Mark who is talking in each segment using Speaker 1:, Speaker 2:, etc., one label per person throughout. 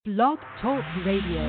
Speaker 1: Blog Talk Radio.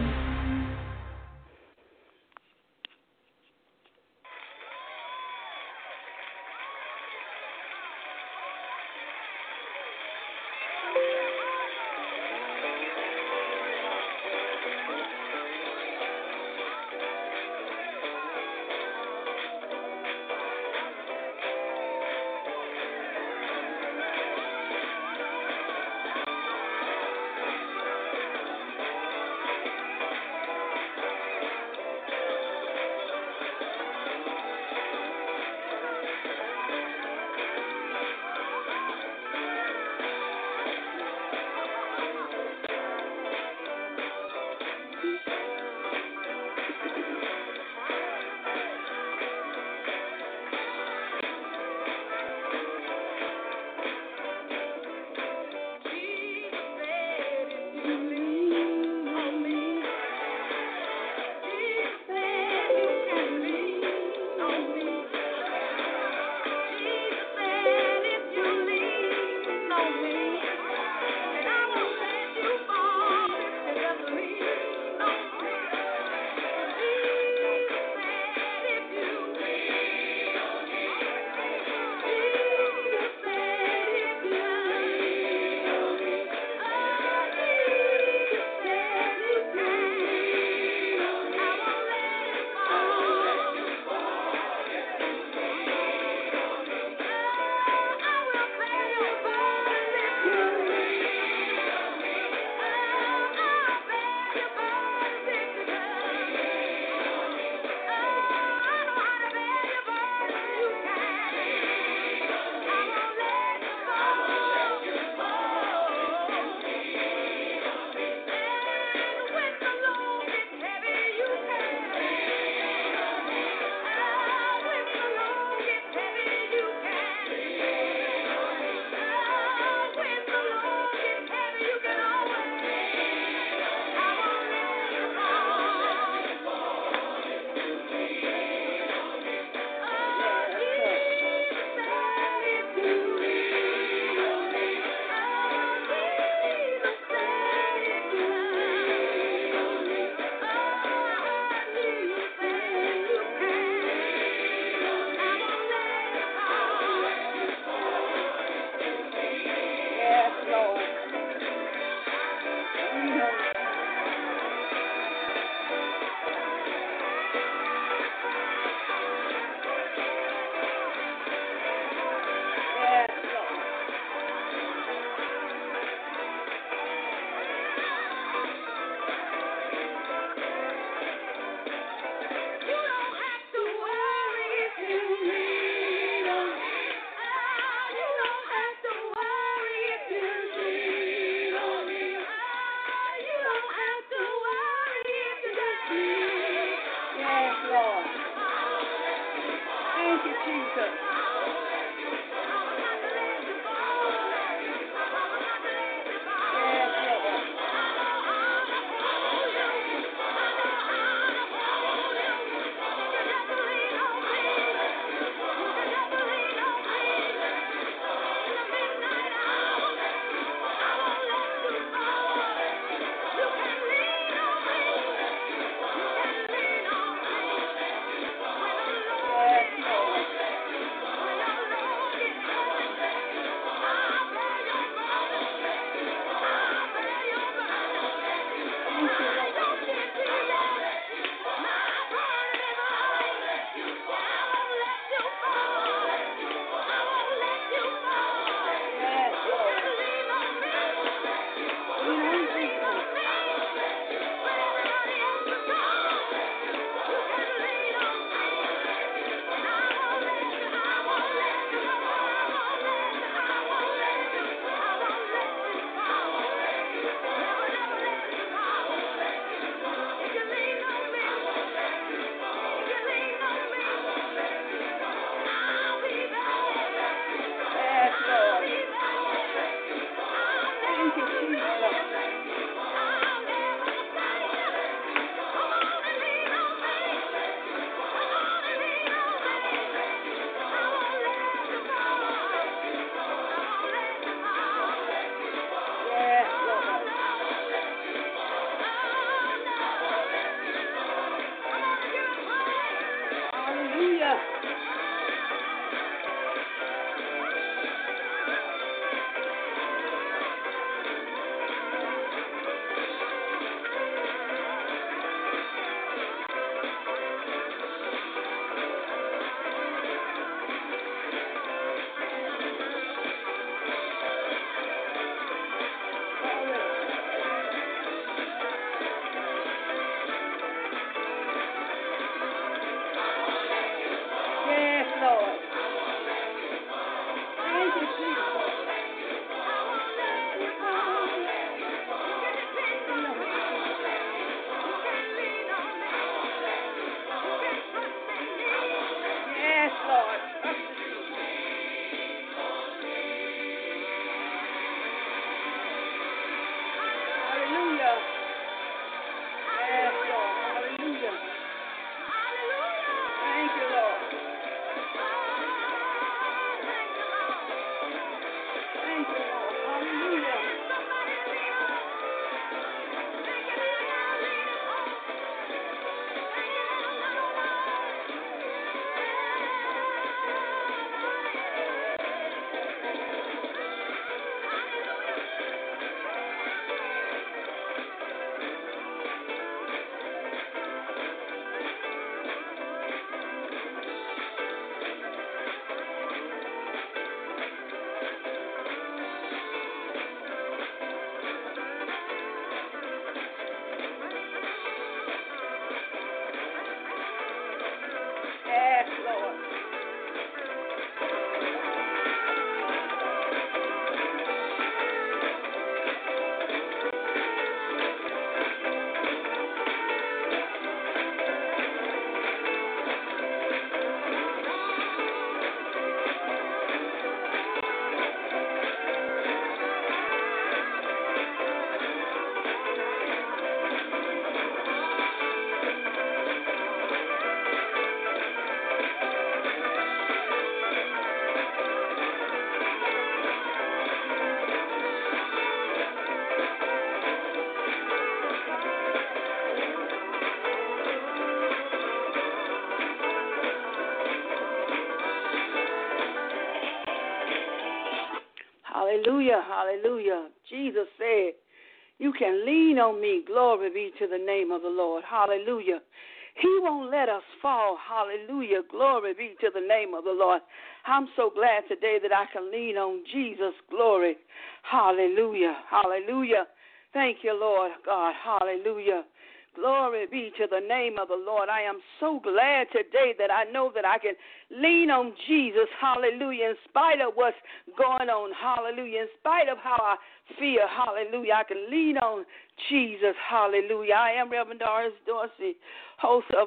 Speaker 2: Hallelujah. Hallelujah. Jesus said, you can lean on me. Glory be to the name of the Lord. Hallelujah. He won't let us fall. Hallelujah. Glory be to the name of the Lord. I'm so glad today that I can lean on Jesus. Glory. Hallelujah. Hallelujah. Thank you, Lord God. Hallelujah. Glory be to the name of the Lord. I am so glad today that I know that I can lean on Jesus. Hallelujah. In spite of what's going on. Hallelujah. In spite of how I feel. Hallelujah. I can lean on Jesus. Hallelujah. I am Reverend Doris Dorsey, host of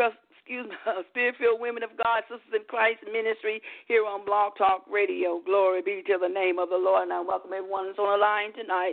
Speaker 2: Spirit-Filled Women of God, Sisters in Christ Ministry here on Blog Talk Radio. Glory be to the name of the Lord. And I welcome everyone that's on the line tonight,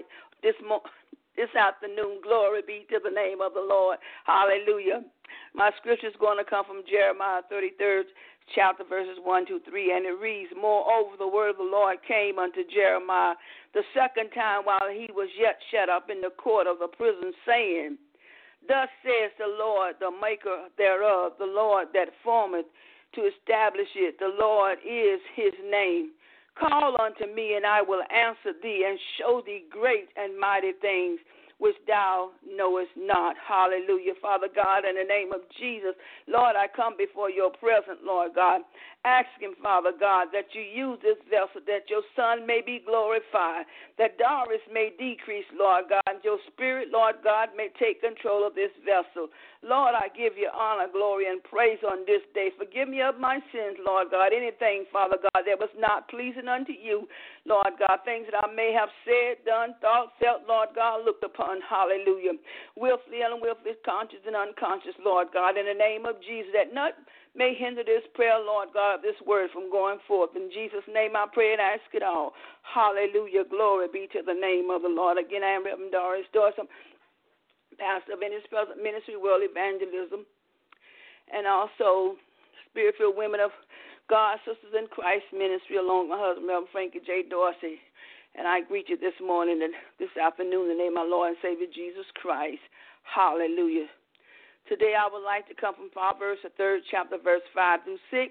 Speaker 2: this afternoon. Glory be to the name of the Lord. Hallelujah. My scripture is going to come from Jeremiah 33rd chapter, verses 1 to 3, and it reads, Moreover, the word of the Lord came unto Jeremiah the second time while he was yet shut up in the court of the prison, saying, Thus says the Lord, the maker thereof, the Lord that formeth to establish it. The Lord is his name. Call unto me, and I will answer thee, and show thee great and mighty things which thou knowest not. Hallelujah. Father God, in the name of Jesus, Lord, I come before your presence, Lord God, asking, Father God, that you use this vessel, that your Son may be glorified, that Doris may decrease, Lord God, and your Spirit, Lord God, may take control of this vessel. Lord, I give you honor, glory, and praise on this day. Forgive me of my sins, Lord God, anything, Father God, that was not pleasing unto you, Lord God, things that I may have said, done, thought, felt, Lord God, looked upon, hallelujah, willfully and unwillfully, conscious and unconscious, Lord God, in the name of Jesus, that not may hinder this prayer, Lord God, this word from going forth. In Jesus' name I pray and ask it all. Hallelujah. Glory be to the name of the Lord. Again, I am Reverend Doris Dorsey, pastor of His Present Ministry, World Evangelism, and also Spirit-Filled Women of God, Sisters in Christ Ministry, along with my husband, Reverend Frankie J. Dorsey. And I greet you this morning and this afternoon in the name of my Lord and Savior Jesus Christ. Hallelujah. Today I would like to come from Proverbs, the 3rd chapter, verse 5 through 6,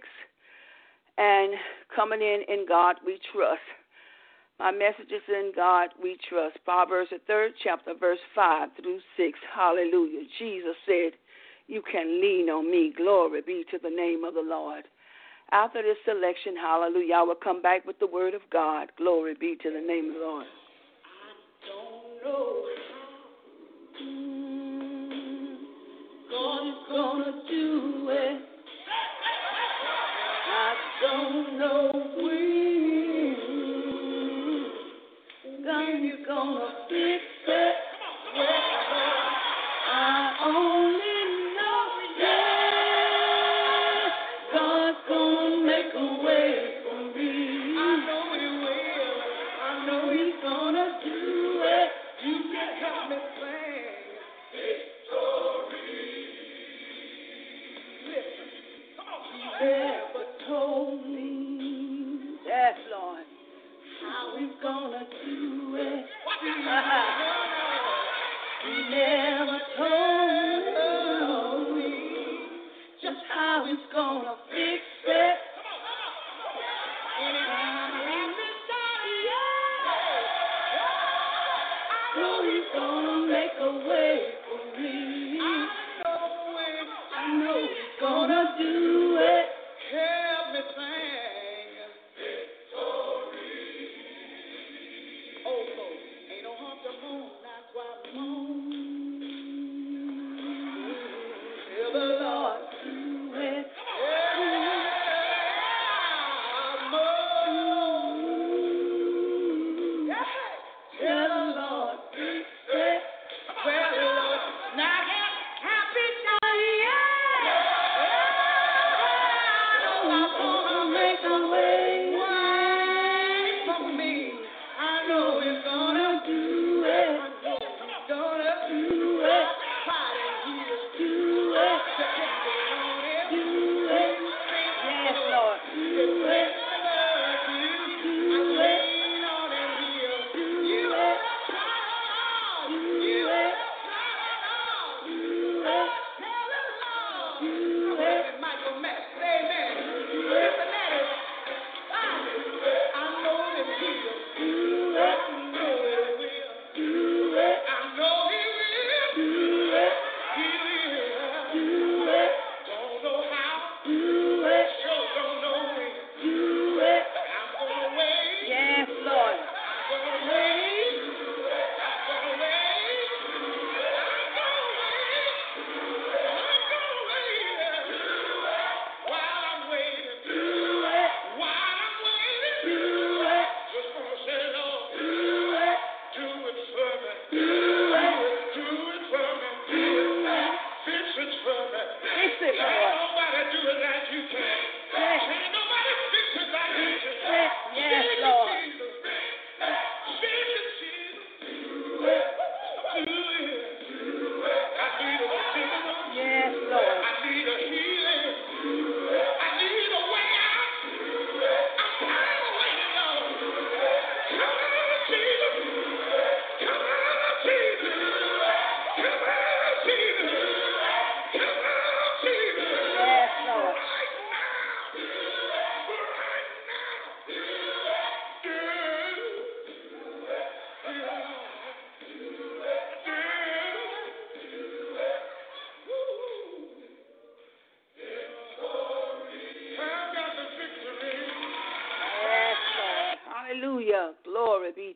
Speaker 2: and coming in God we trust. My message is in God we trust. Proverbs, the 3rd chapter, verse 5 through 6. Hallelujah. Jesus said, you can lean on me. Glory be to the name of the Lord. After this selection, hallelujah, I will come back with the word of God. Glory be to the name of the Lord. I don't know how God's gonna do it. I don't know when God's gonna fix it. I only know that God's gonna make a way for me. I know He will. I know He's gonna do it. You can help me sing victory. Listen, come on. He never told me, yes, Lord, how He's gonna do it. He never told me just how He's gonna fix it. I know He's gonna make a way for me. I know He's gonna do it. Everything. Victory. Oh, folks, ain't no harm to home. That's why I'm home. Tell the Lord do it. Tell the Lord do it. Well, Lord, now happy New Year. I'm gonna make a way for me. I know He's gonna do it. He's gonna do it. Do it. Do it. Yes, Lord. Do it. Do it. Do it.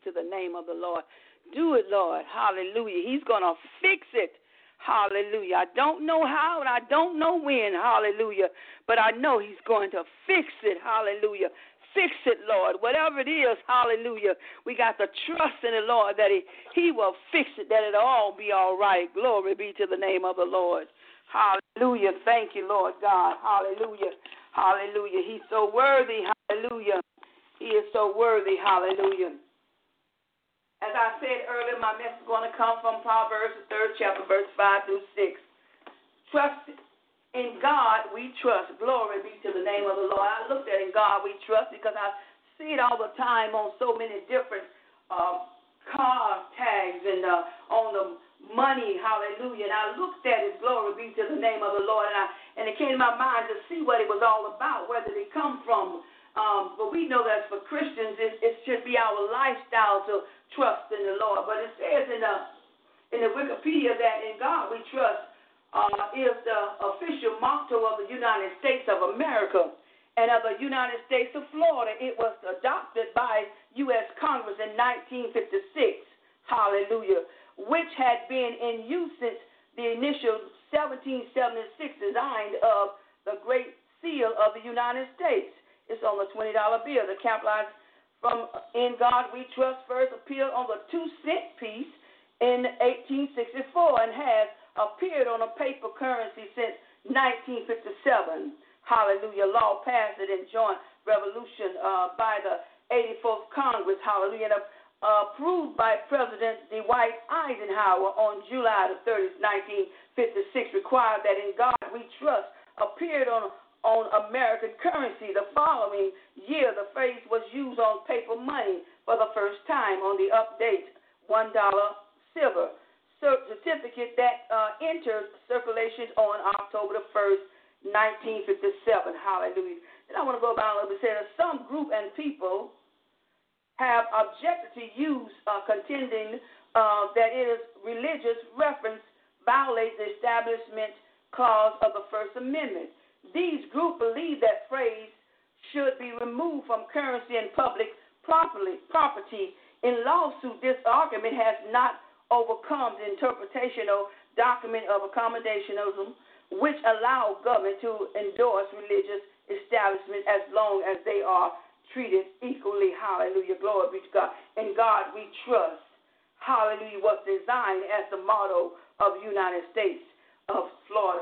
Speaker 2: to the name of the Lord. Do it, Lord. Hallelujah. He's going to fix it. Hallelujah. I don't know how and I don't know when. Hallelujah. But I know he's going to fix it. Hallelujah. Fix it, Lord. Whatever it is, hallelujah. We got to trust in the Lord that he will fix it, that it'll all be all right. Glory be to the name of the Lord. Hallelujah. Thank you, Lord God. Hallelujah. Hallelujah. He's so worthy. Hallelujah. He is so worthy. Hallelujah. As I said earlier, my message is going to come from Proverbs, the 3rd chapter, verse 5 through 6. Trust in God we trust. Glory be to the name of the Lord. I looked at in God we trust because I see it all the time on so many different car tags and on the money. Hallelujah. And I looked at it. Glory be to the name of the Lord. And it came to my mind to see what it was all about, where did it come from. But we know that for Christians, it should be our lifestyle to trust in the Lord. But it says in the Wikipedia that in God we trust is the official motto of the United States of America and of the United States of Florida. It was adopted by U.S. Congress in 1956, hallelujah, which had been in use since the initial 1776 design of the Great Seal of the United States. It's on the $20 bill. The capitalized from In God We Trust first appeared on the 2-cent piece in 1864 and has appeared on a paper currency since 1957. Hallelujah. Law passed it in joint revolution by the 84th Congress. Hallelujah. And approved by President Dwight Eisenhower on July the 30th, 1956, required that In God We Trust appeared on American currency. The following year, the phrase was used on paper money for the first time on the update $1 silver certificate that entered circulation on October the 1st, 1957. Hallelujah. And I want to go about a little bit. Say that some group and people have objected to use contending that it is religious reference violates the establishment clause of the First Amendment. These groups believe that phrase should be removed from currency and public property. In lawsuit, this argument has not overcome the interpretation or document of accommodationism, which allow government to endorse religious establishments as long as they are treated equally. Hallelujah. Glory be to God. In God we trust. Hallelujah. Was designed as the motto of the United States of Florida,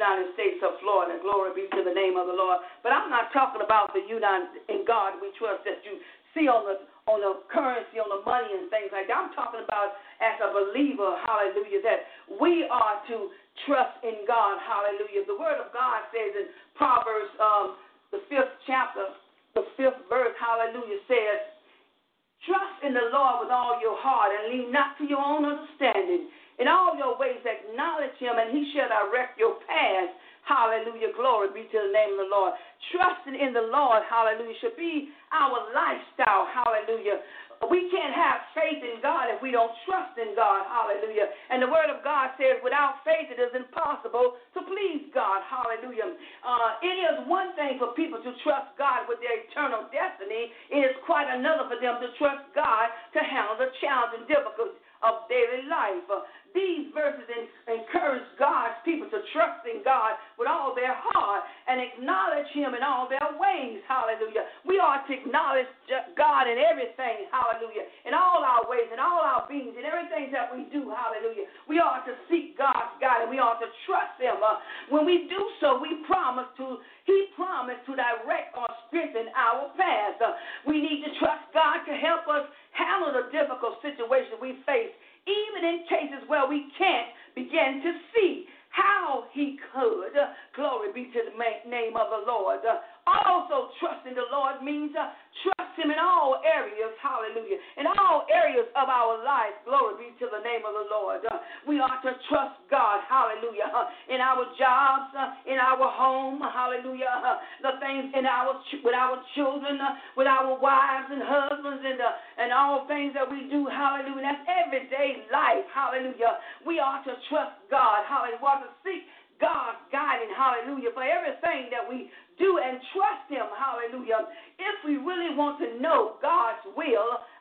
Speaker 2: Glory be to the name of the Lord. But I'm not talking about the In God we trust that you see on the currency, on the money and things like that. I'm talking about as a believer, hallelujah, that we are to trust in God, hallelujah. The word of God says in Proverbs, the 5th chapter, the 5th verse, hallelujah, says, trust in the Lord with all your heart and lean not to your own understanding. In all your ways acknowledge him, and he shall direct your paths. Hallelujah. Glory be to the name of the Lord. Trusting in the Lord, hallelujah, should be our lifestyle. Hallelujah. We can't have faith in God if we don't trust in God. Hallelujah. And the word of God says without faith it is impossible to please God. Hallelujah. It is one thing for people to trust God with their eternal destiny. It is quite another for them to trust God to handle the challenge and difficulties of daily life. These verses encourage God's people to trust in God with all their heart and acknowledge him in all their ways. Hallelujah. We are to acknowledge God in everything. Hallelujah. In all our ways, in all our beings, in everything that we do. Hallelujah. We are to seek God's guidance. We are to trust him. When we do so, he promised to direct or strengthen our paths. We need to trust God to help us handle the difficult situations we face, even in cases where we can't begin to see how he could. Glory be to the name of the Lord. Also, trusting the Lord means trust him in all areas. Hallelujah. In all areas of our life. Glory be to the name of the Lord. We are to trust God. Hallelujah. In our jobs, in our home. Hallelujah. The things with our children, with our wives and husbands, and all things that we do. Hallelujah. That's everyday life. Hallelujah. We are to trust God. Hallelujah. We are to seek God's guidance, hallelujah, for everything that we do and trust him, hallelujah. If we really want to know God's will,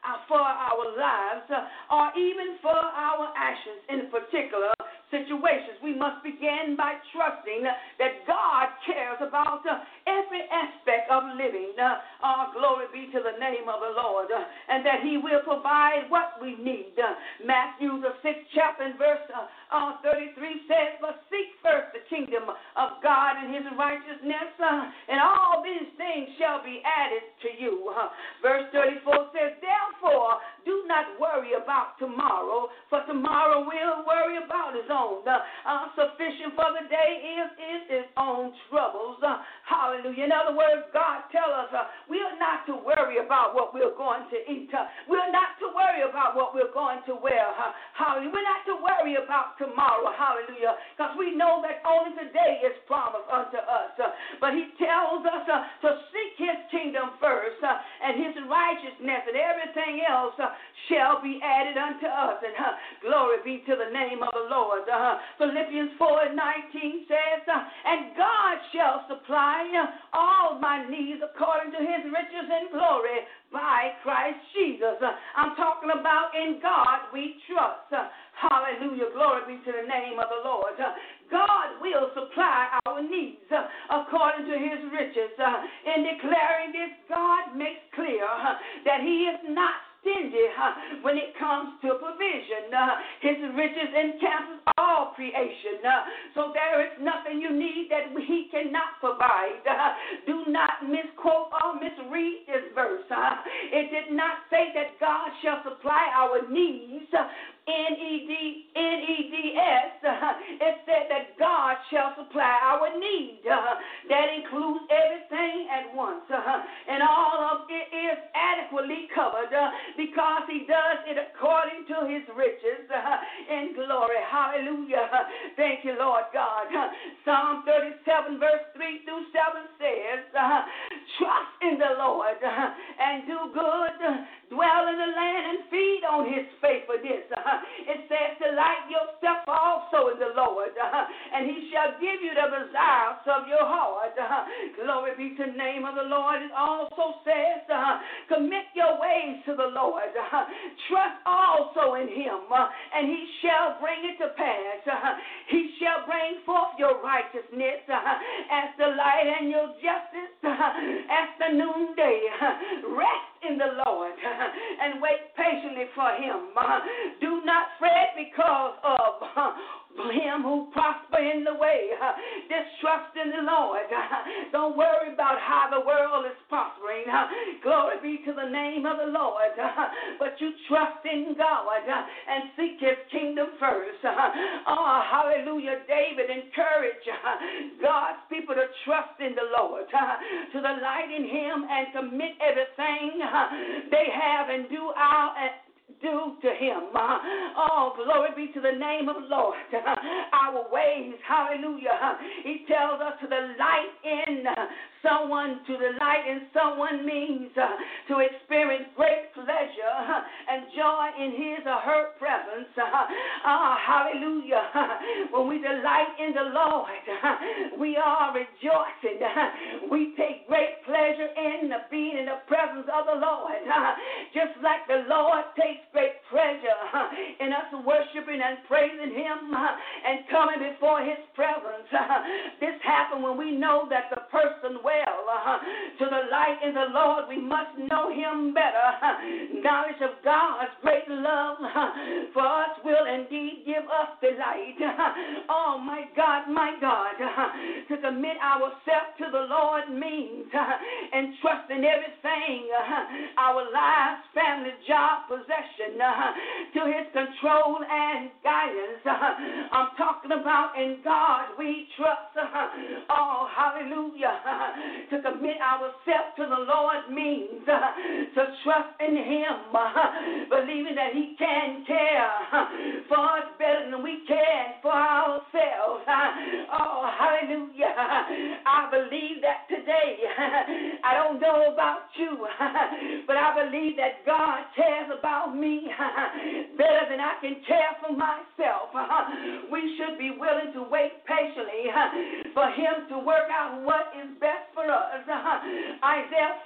Speaker 2: for our lives or even for our actions in particular situations. We must begin by trusting that God cares about every aspect of living. Glory be to the name of the Lord, and that He will provide what we need. Matthew, the 6th chapter, and verse 33 says, "But seek first the kingdom of God and His righteousness, and all these things shall be added to you." Verse 34 says, "Therefore, do not worry about tomorrow, for tomorrow will worry about its own. Sufficient for the day is its own troubles." Hallelujah. In other words, God tells us we are not to worry about what we're going to eat. We're not to worry about what we're going to wear. Hallelujah. We're not to worry about tomorrow. Hallelujah. Because we know that only today is promised unto us. But He tells us to seek His kingdom first and His righteousness, and everything else shall be added unto us. And glory be to the name of the Lord. Philippians 4:19 says, "And God shall supply all my needs according to His riches and glory by Christ Jesus." I'm talking about in God we trust. Hallelujah. Glory be to the name of the Lord. God will supply our needs according to His riches. In declaring this, God makes clear that He is not stingy when it comes to provision. His riches encompasses all creation. So there is nothing you need that He cannot provide. Do not misquote or misread this verse. It did not say that God shall supply our needs. N-E-D-S. It said that God shall supply our need. That includes everything at once. And all of it is adequately covered because He does it according to His riches in glory. Hallelujah. Thank you, Lord God. Psalm 37, verse 3 through 7 says, "Trust in the Lord and do good. Dwell in the land and feed on His faithfulness." It says, "Delight yourself also in the Lord, and He shall give you the desires of your heart." Glory be to the name of the Lord. It also says, "Commit your ways to the Lord. Trust also in Him, and He shall bring it to pass. He shall bring forth your righteousness as the light and your justice as the noonday. Rest in the Lord and wait patiently for Him. Do not fret because of him who prosper in the way. Just trust in the Lord. Don't worry about how the world is prospering. Glory be to the name of the Lord. But you trust in God and seek His kingdom first. Oh, hallelujah. David encouraged God's people to trust in the Lord, to delight in Him and commit everything they have and do to Him. Oh, glory be to the name of the Lord. Our ways, hallelujah. He tells us to delight in someone. To delight in someone means to experience great pleasure and joy in His or her presence. Hallelujah. When we delight in the Lord, we are rejoicing. We take great pleasure in being in the presence of the Lord. Just like the Lord takes great pleasure in us worshiping and praising Him and coming before His presence. This happens when we know that the person well. To the light in the Lord, we must know Him better. Knowledge of God's great love for us will indeed give us delight. Oh, my God, to commit ourselves to the Lord means entrusting everything, our lives, family, job, possession, to His control and guidance. I'm talking about in God we trust. Oh, hallelujah. To commit ourselves to the Lord means to trust in Him, believing that He can care for us better than we can for ourselves. Oh, hallelujah. I believe that today. I don't know about you, but I believe that God cares about me better than I can care for myself. We should be willing to wait patiently for him to work out what is best for us. Isaiah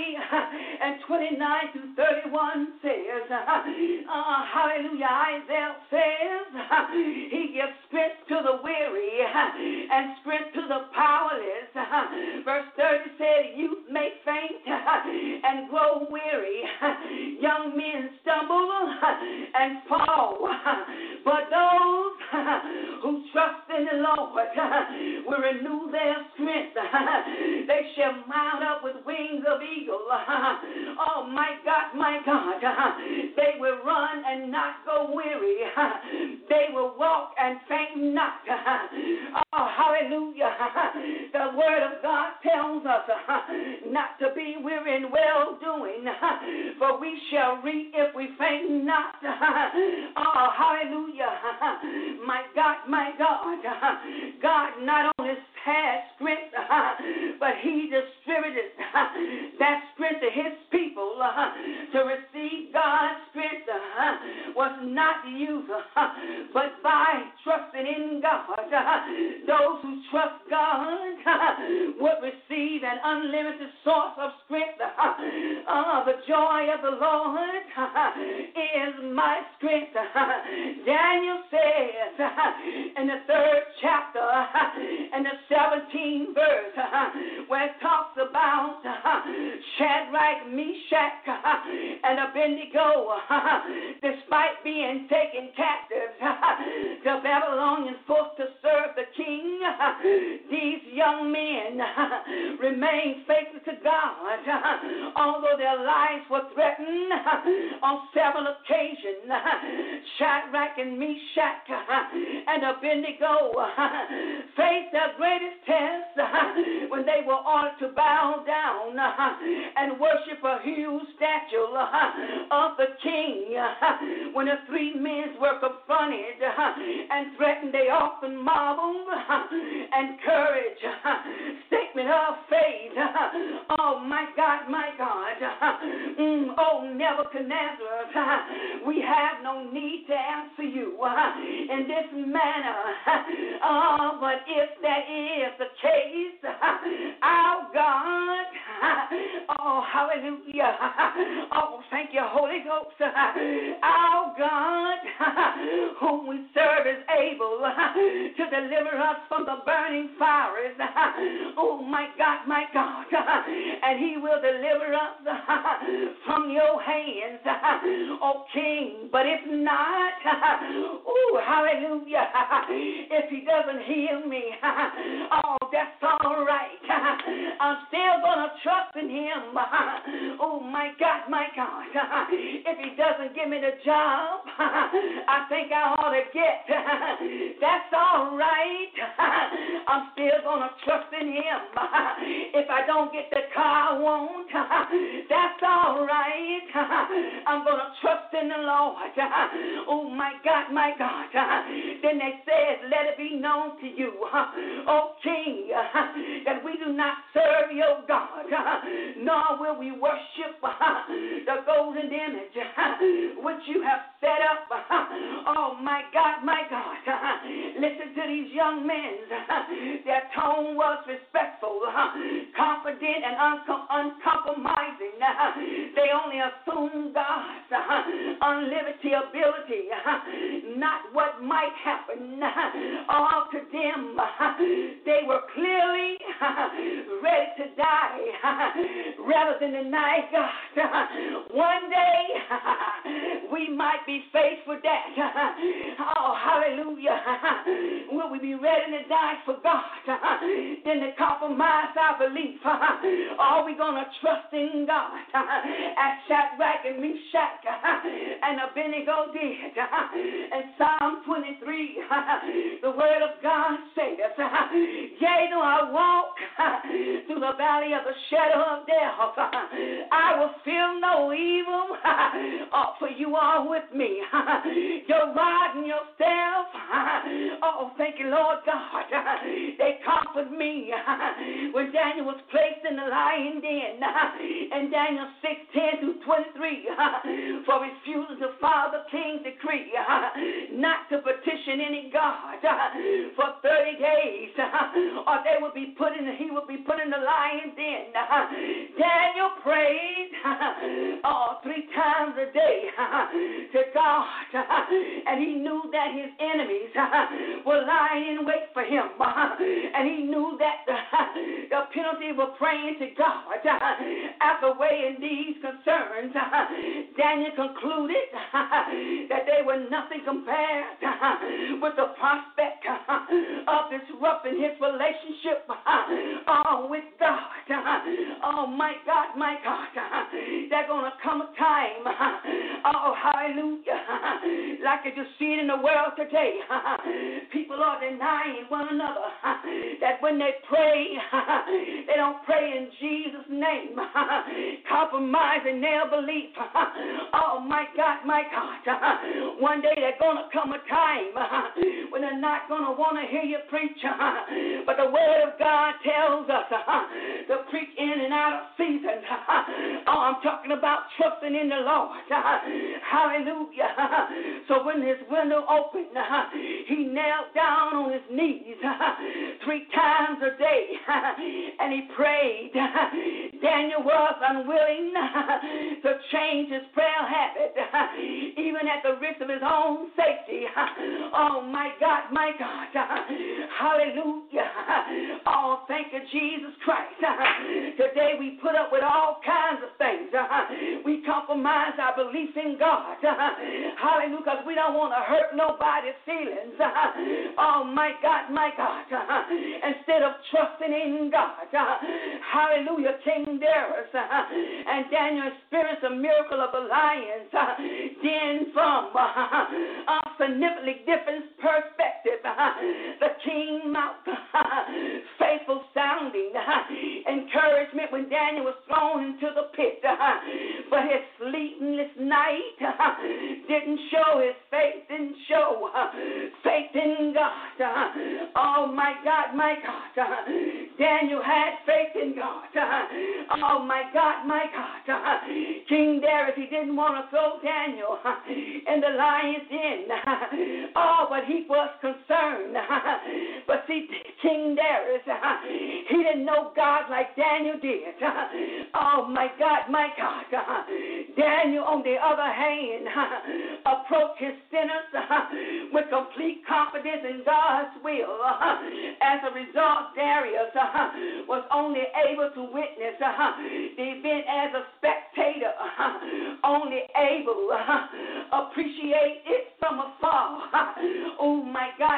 Speaker 2: 40:29-31 says, hallelujah, Isaiah says, he gives strength to the weary and strength to the powerless. Verse 30 said, youth may faint and grow weary. Young men stumble and fall. But those who trust in the Lord will renew their strength. They shall mount up with wings of eagle. Oh, my God, my God. They will run and not go weary. They will walk and faint not. Oh, hallelujah. The word of God tells us not to be weary in well-doing, for we shall reap if we faint not. Oh, hallelujah. My God, my God. God not only has strength, but he distributed that strength to his people. To receive God's strength was not used, but by trusting in God. Those who trust God would receive an unlimited source of strength. The joy of the Lord is my strength. Daniel says in the 3rd chapter and the 17th verse, where it talks about Shadrach, Meshach, and Abednego, despite being taken captive to Babylon and forced to serve the king, these young men remained faithful to God, although their lives were threatened on several occasions. Shadrach and Meshach and Abednego faced their greatest test when they were ordered to bow down and worship a huge statue of the king. When the 3 men were confronted and threatened, they often marveled and courage, statement of faith. Oh, my God, my God. Oh, Nebuchadnezzar, we have no need to answer you in this manner. But if that is the case, our God, oh, hallelujah. Oh, thank you, Holy Ghost. Our God, whom we serve, is able to deliver us from the burning fires. Oh, my God, my God. And he will deliver us from your hands, oh King. But if not, oh, hallelujah. If he doesn't heal me, oh, that's all right. I'm still going to trust in him. Oh, my God, my God. If he doesn't give me the job I think I ought to get, that's all right. I'm still going to trust in him. If I don't get the car I want, that's all right. I'm going to trust in the Lord. Oh, my God, my God. Then they said, let it be known to you, O King, that we do not serve your God, nor will we worship the golden image which you have set up. Oh, my God, my God. Listen to these young men. Their tone was respectful, confident, and uncompromising. They only assumed God's unlimited ability, not what might happen. All to them, they were clearly ready to die rather than deny God. One day, we might be faced with that. Oh, hallelujah. Will we be ready to die for God? Then to compromise our belief? Are we going to trust in God as Shadrach and Meshach and Abednego did? In Psalm 23, the word of God says, yea, though I walk through the valley of the shadow of death, I will fear no evil, for you are with me. Your rod and your staff, oh, thank you, Lord God. They comfort me when Daniel was placed in the lion den, in Daniel 6:10-23, for refusing to follow the king's decree, not to petition any God for 30 days, or he would be put in the lion den. Daniel prayed 3 times a day to God, and he knew that his enemies were lying in wait for him, and he knew that the penalty of praying to God after weighing these concerns, Daniel concluded that they were nothing compared with the prospect of disrupting his relationship with God. Oh, my God, there's going to come a time, oh, hallelujah, like you see it in the world today. People are denying one another that when they pray, they don't pray in Jesus' name, compromising their belief. Oh, my God, one day there's going to come a time when they're not going to want to hear you preach, but the Word of God tells us to preach in and out of season. Oh, I'm talking about trusting in the Lord. Hallelujah. So when his window opened, he knelt down on his knees 3 times a day, and he prayed. Daniel was unwilling to change his prayer habit, even at the risk of his own safety. Oh, my God. Hallelujah. Oh, thank you, Jesus Christ. Today we put up with all kinds of things. We compromise our belief in God. Hallelujah, because we don't want to hurt nobody's feelings. Oh, my God. Instead of trusting in God. Hallelujah, King Darius and Daniel experienced a miracle of the lions then from a significantly different perspective. The king mouth, faithful sounding encouragement when Daniel was thrown into the pit. But his sleepless night didn't show his faith, didn't show faith in God. Oh, my God. Daniel had faith in God. Oh, my God. King Darius, he didn't want to throw Daniel in the lion's den. Oh, but he was concerned. But see, King Darius, he didn't know God like Daniel did. Oh, my God. Daniel, on the other hand, approached his sinners with complete confidence in God's will. As a result, Darius was only able to witness the event as a spectator, only able to appreciate it from afar. Oh, my God.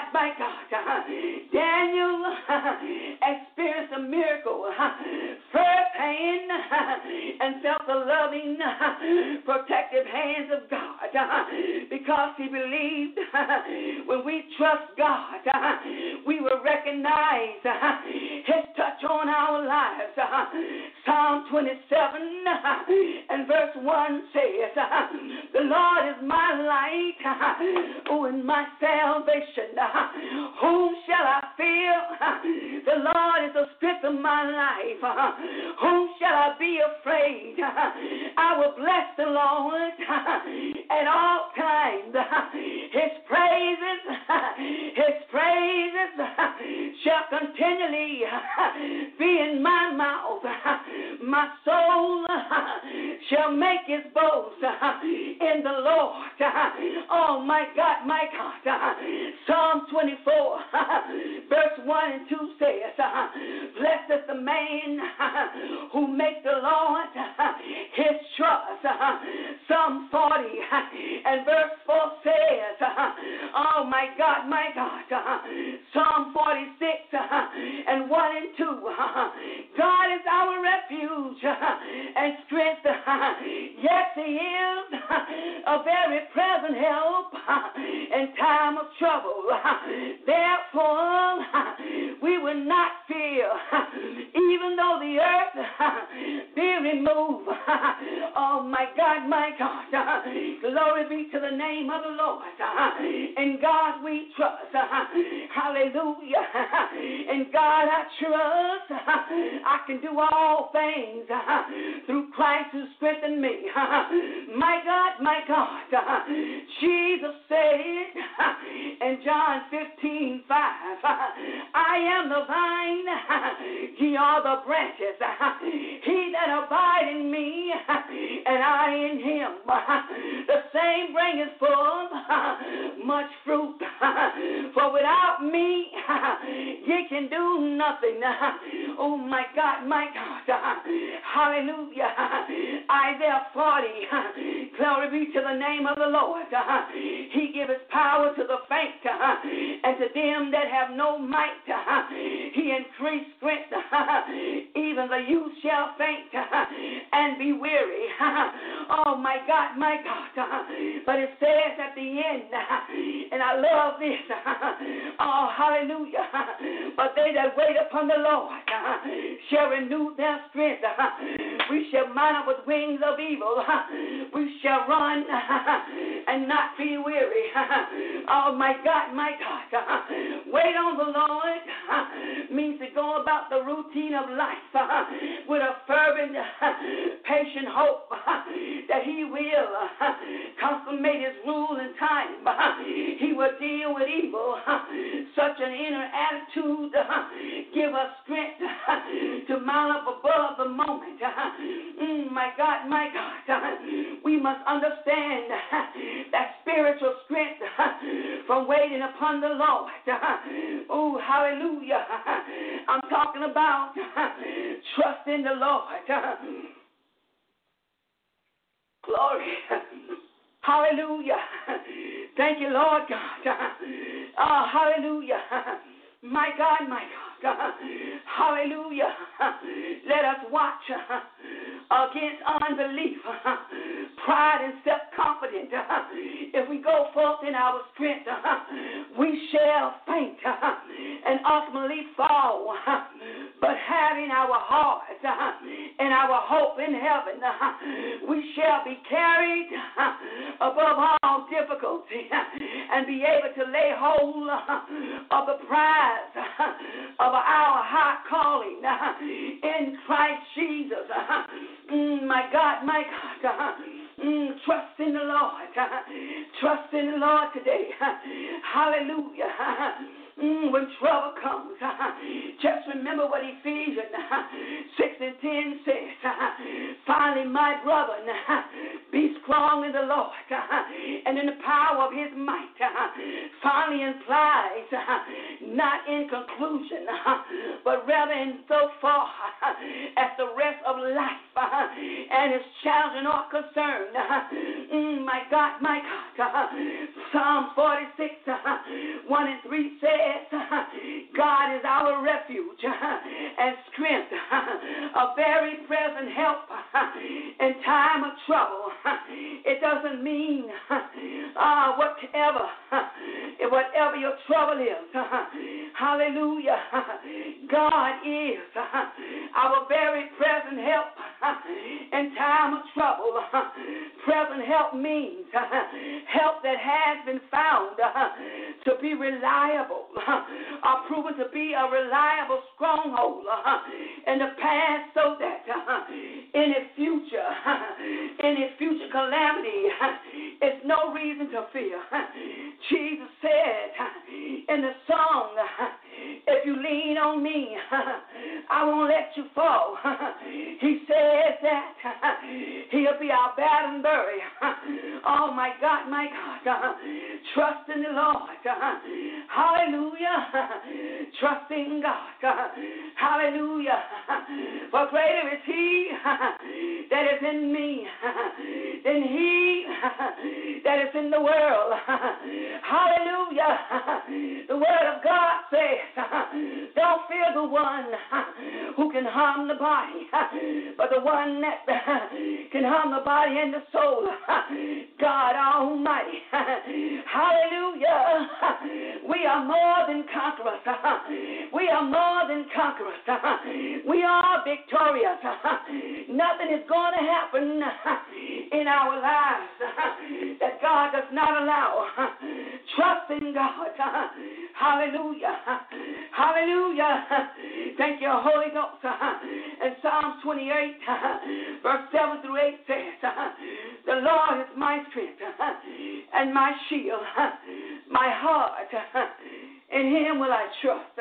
Speaker 2: Daniel experienced a miracle firsthand and felt the loving, protective hands of God because he believed when we trust God, we will recognize his touch on our lives. Psalm 27 and verse 1 says, the Lord is my light, and my salvation. Whom shall I fear? The Lord is the strength of my life. Whom shall I be afraid? I will bless the Lord at all times. His praises shall continually be in my mouth. My soul shall make his boast in the Lord. Oh, my God. Psalm 24, verse 1 and 2 says, blessed is the man who makes the Lord his trust. Psalm 40 and verse 4 says, oh, my God. Psalm 46 and 1 and 2, God is our refuge and strength. Yes, he is a very present help in time of trouble. Therefore, we will not fear, God, my God. Glory be to the name of the Lord. In God we trust. Hallelujah. In God I trust. I can do all things through Christ who strengthened me. My God, my God. Jesus said in John 15:5, I am the vine, ye are the branches. He that abide in me, and I in him, the same bringeth forth much fruit. For without me, ye can do nothing. Oh my God, my God. Hallelujah. Isaiah 40, glory be to the name of the Lord. He giveth power to the faint, and to them that have no might, he increased strength. Even the youth shall faint and be weary. Oh my God, my God. But it says at the end, and I love this. Oh, hallelujah. But they that wait upon the Lord shall renew their strength. We shall mount up with wings of evil. We shall run and not be weary. Oh my God, my God. Wait on the Lord means to go about the routine of life with a fervent, patient hope that he will consummate his rule in time. He will deal with evil. Such an inner attitude give us strength to mount up above the moment. My God, my God. We must understand that spiritual strength from waiting upon the Lord. Oh, hallelujah. I'm talking about trust in the Lord. Glory. Hallelujah. Thank you, Lord God. Oh, hallelujah. My God, my God. Hallelujah. Let us watch against unbelief, pride, and self-confidence. If we go forth in our strength, we shall faint and ultimately fall. But having our hearts and our hope in heaven, we shall be carried above all difficulty and be able to lay hold of the prize of our high calling in Christ Jesus. My God, my God. Trust in the Lord. Trust in the Lord today. Hallelujah. When trouble comes, just remember what Ephesians 6:10 says. Finally, my brother, be strong in the Lord and in the power of his might. Finally implies not in conclusion, but rather in so far as the rest of life and its children are concerned. My God, my God. Psalm 46, 1 and 3 says, God is our refuge and strength, a very present help in time of trouble. It doesn't mean whatever your trouble is. Hallelujah. God is our very present help in time of trouble. Present help means help that has been found to be reliable, are proven to be a reliable stronghold in the past, so that any future calamity is no reason to fear. Jesus said in the song, if you lean on me, I won't let you fall. He says that he'll be our battle barrier. Oh, my God, my God. Trust in the Lord. Hallelujah. Trust in God. Hallelujah. For greater is he that is in me than he that is in the world. Hallelujah. The word of God says, don't fear the one who can harm the body, but the one that can harm the body and the soul, God Almighty. Hallelujah. We are more than conquerors. We are more than conquerors. We are victorious. Nothing is going to happen in our lives that God does not allow. Trust in God. Hallelujah. Hallelujah. Thank you, Holy Ghost. And Psalms 28, verse 7 through 8 says, the Lord is my strength and my shield, my heart. In him will I trust,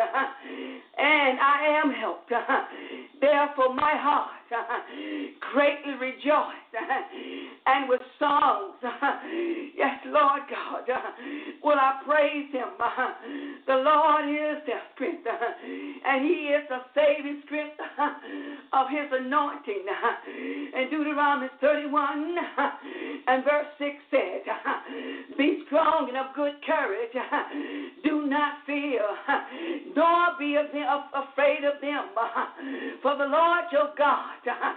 Speaker 2: and I am helped. Therefore my heart greatly rejoiced, and with songs, yes, Lord God, will I praise him. The Lord is their strength, and he is the saving strength of his anointing. And Deuteronomy 31 and verse 6 says, be strong and of good courage. Do not fear, nor be afraid of them. For the Lord your God,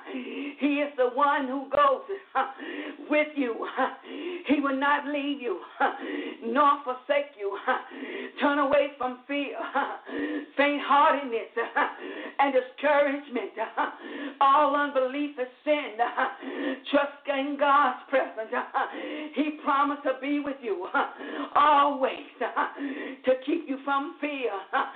Speaker 2: he is the one who goes with you. He will not leave you, nor forsake you. Turn away from fear, faint-heartedness, and discouragement. All unbelief is sin. Trust in God's presence. He promised to be with you always, to keep you from fear.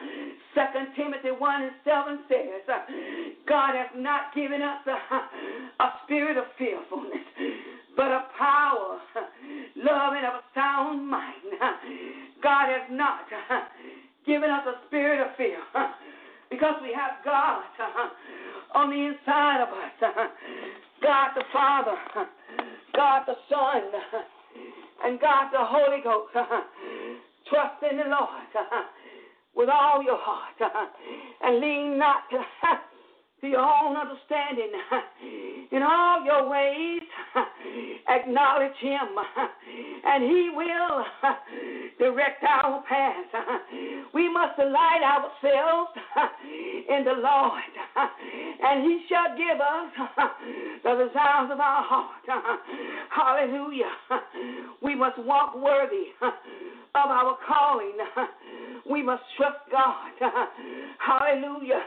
Speaker 2: 2 Timothy 1 and 7 says, God has not given us a spirit of fearfulness, but of power, love, and of a sound mind. God has not given us a spirit of fear, because we have God on the inside of us. God the Father, God the Son, and God the Holy Ghost. Trust in the Lord with all your heart, and lean not to your own understanding. In all your ways, acknowledge him, and he will direct our path. We must delight ourselves in the Lord, and he shall give us the desires of our heart. Hallelujah. We must walk worthy of our calling. We must trust God. Hallelujah.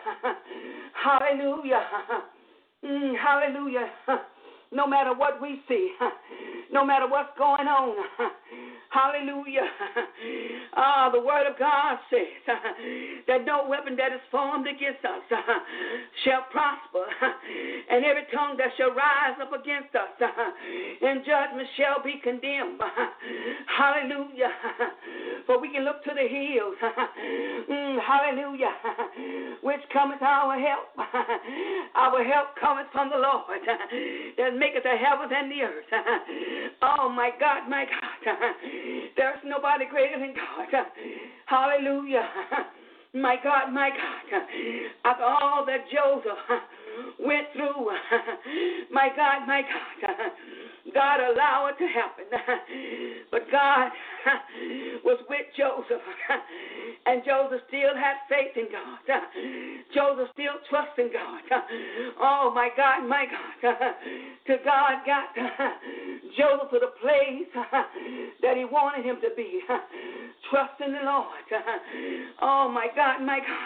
Speaker 2: Hallelujah. Hallelujah. No matter what we see, no matter what's going on. Hallelujah. The word of God says that no weapon that is formed against us shall prosper, and every tongue that shall rise up against us in judgment shall be condemned. Hallelujah. For we can look to the hills. Hallelujah. Which cometh our help. Our help cometh from the Lord that maketh the heavens and the earth. Oh, my God, my God. There's nobody greater than God. Hallelujah. My God, my God. After all that Joseph went through, my God, God allowed it to happen. But God was with Joseph, and Joseph still had faith in God. Joseph still trusted God. Oh, my God, to God got Joseph to the place that he wanted him to be. Trust in the Lord. Oh, my God.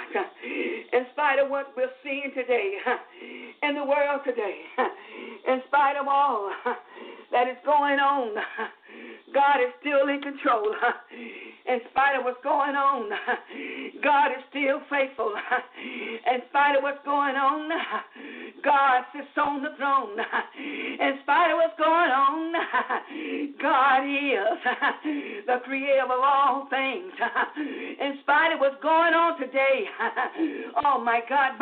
Speaker 2: In spite of what we're seeing today in the world today, in spite of all that is going on, God is still in control. In spite of what's going on, God is still faithful. In spite of what's going on, God sits on the throne. In spite of what's going on, God is the creator of all things. In spite of what's going on today, oh my God,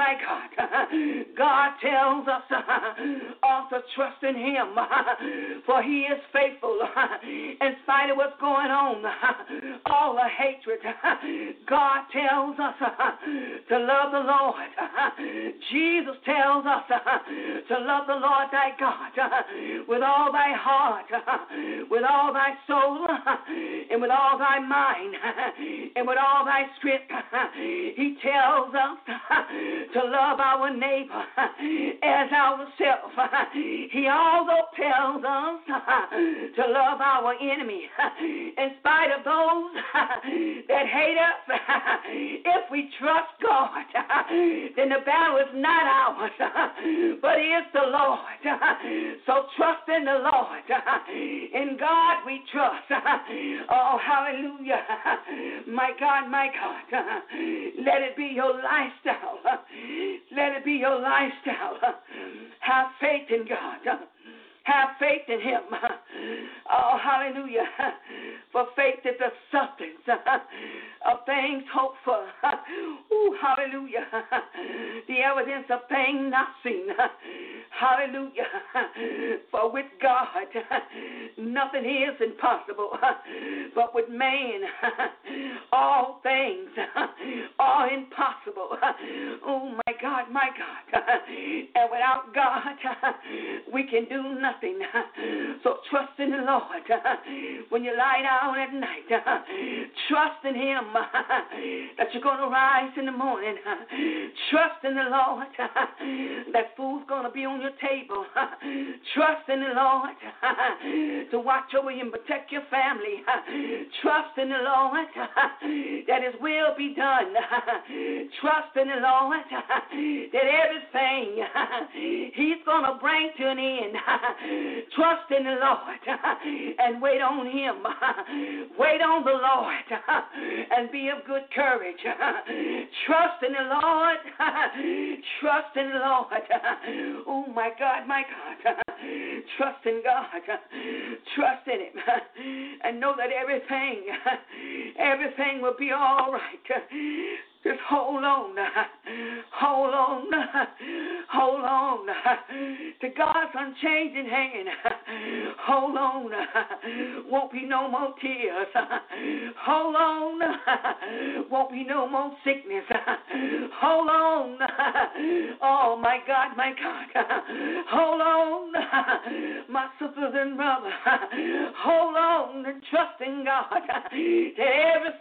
Speaker 2: God tells us also trust in him, for he is faithful. In spite of what's going on, all the hatred, God tells us to love the Lord. Jesus tells us to love the Lord thy God with all thy heart, with all thy soul, and with all thy mind, and with all thy strength. He tells us to love our neighbor as ourselves. He also tells us to love our enemy in spite of those that hate us. If we trust God, then the battle is not ours, but it is the Lord. So trust in the Lord. In God we trust. Oh, hallelujah. My God, my God. Let it be your lifestyle. Let it be your lifestyle. Have faith in God. Have faith in Him. Oh, hallelujah. For faith is the substance of things hoped for. Ooh, hallelujah. The evidence of things not seen. Hallelujah. For with God, nothing is impossible. But with man, all things are impossible. Oh, my God, my God. And without God, we can do nothing. So trust in the Lord when you lie down at night. Trust in Him that you're going to rise in the morning. Trust in the Lord that food's going to be on your table. Trust in the Lord to watch over you and protect your family. Trust in the Lord that His will be done. Trust in the Lord that everything He's going to bring to an end. Trust in the Lord and wait on Him. Wait on the Lord and be of good courage. Trust in the Lord. Trust in the Lord. Oh, my God, my God. Trust in God. Trust in Him. And know that everything will be all right. Just hold on. Hold on. Hold on to God's unchanging hand. Hold on. Won't be no more tears. Hold on. Won't be no more sickness. Hold on. Oh, my God, my God. Hold on, my sisters and brothers. Hold on and trust in God that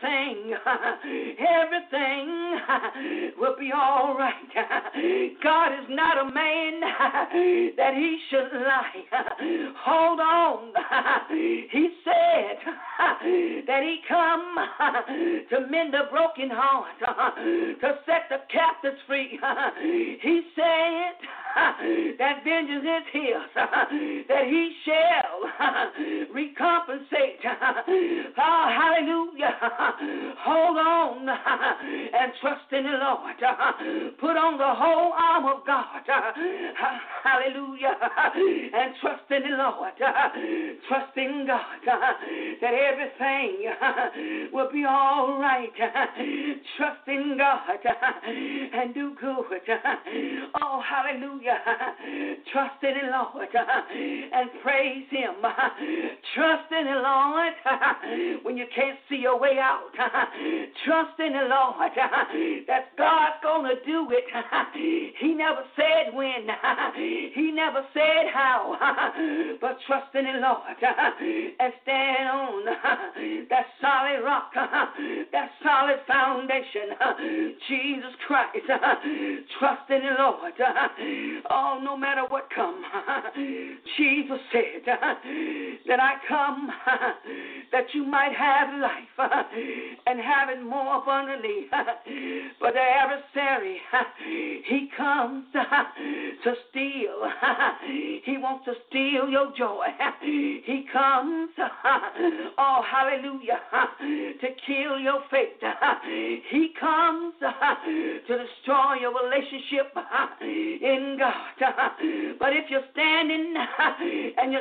Speaker 2: everything will be all right. God is not a man that He should lie. Hold on. He said that He come to mend a broken heart, to set the captives free. He said that vengeance is His, that He shall recompensate. Oh, hallelujah. Hold on and trust in the Lord. Put on the whole arm of God. Hallelujah. And trust in the Lord. Trust in God that everything will be all right. Trust in God and do good. Oh, hallelujah. Trust in the Lord and praise Him. Trust in the Lord when you can't see your way out. Trust in the Lord that God's going to do it. He never said when. He never said how. But trust in the Lord and stand on that solid rock, that solid foundation, Jesus Christ. Trust in the Lord. Oh, no matter what comes, Jesus said that I come that you might have life and have it more abundantly. But the adversary, he comes to steal. He wants to steal your joy. He comes, oh, hallelujah, to kill your faith. He comes to destroy your relationship in God. But if you're standing and you're trusting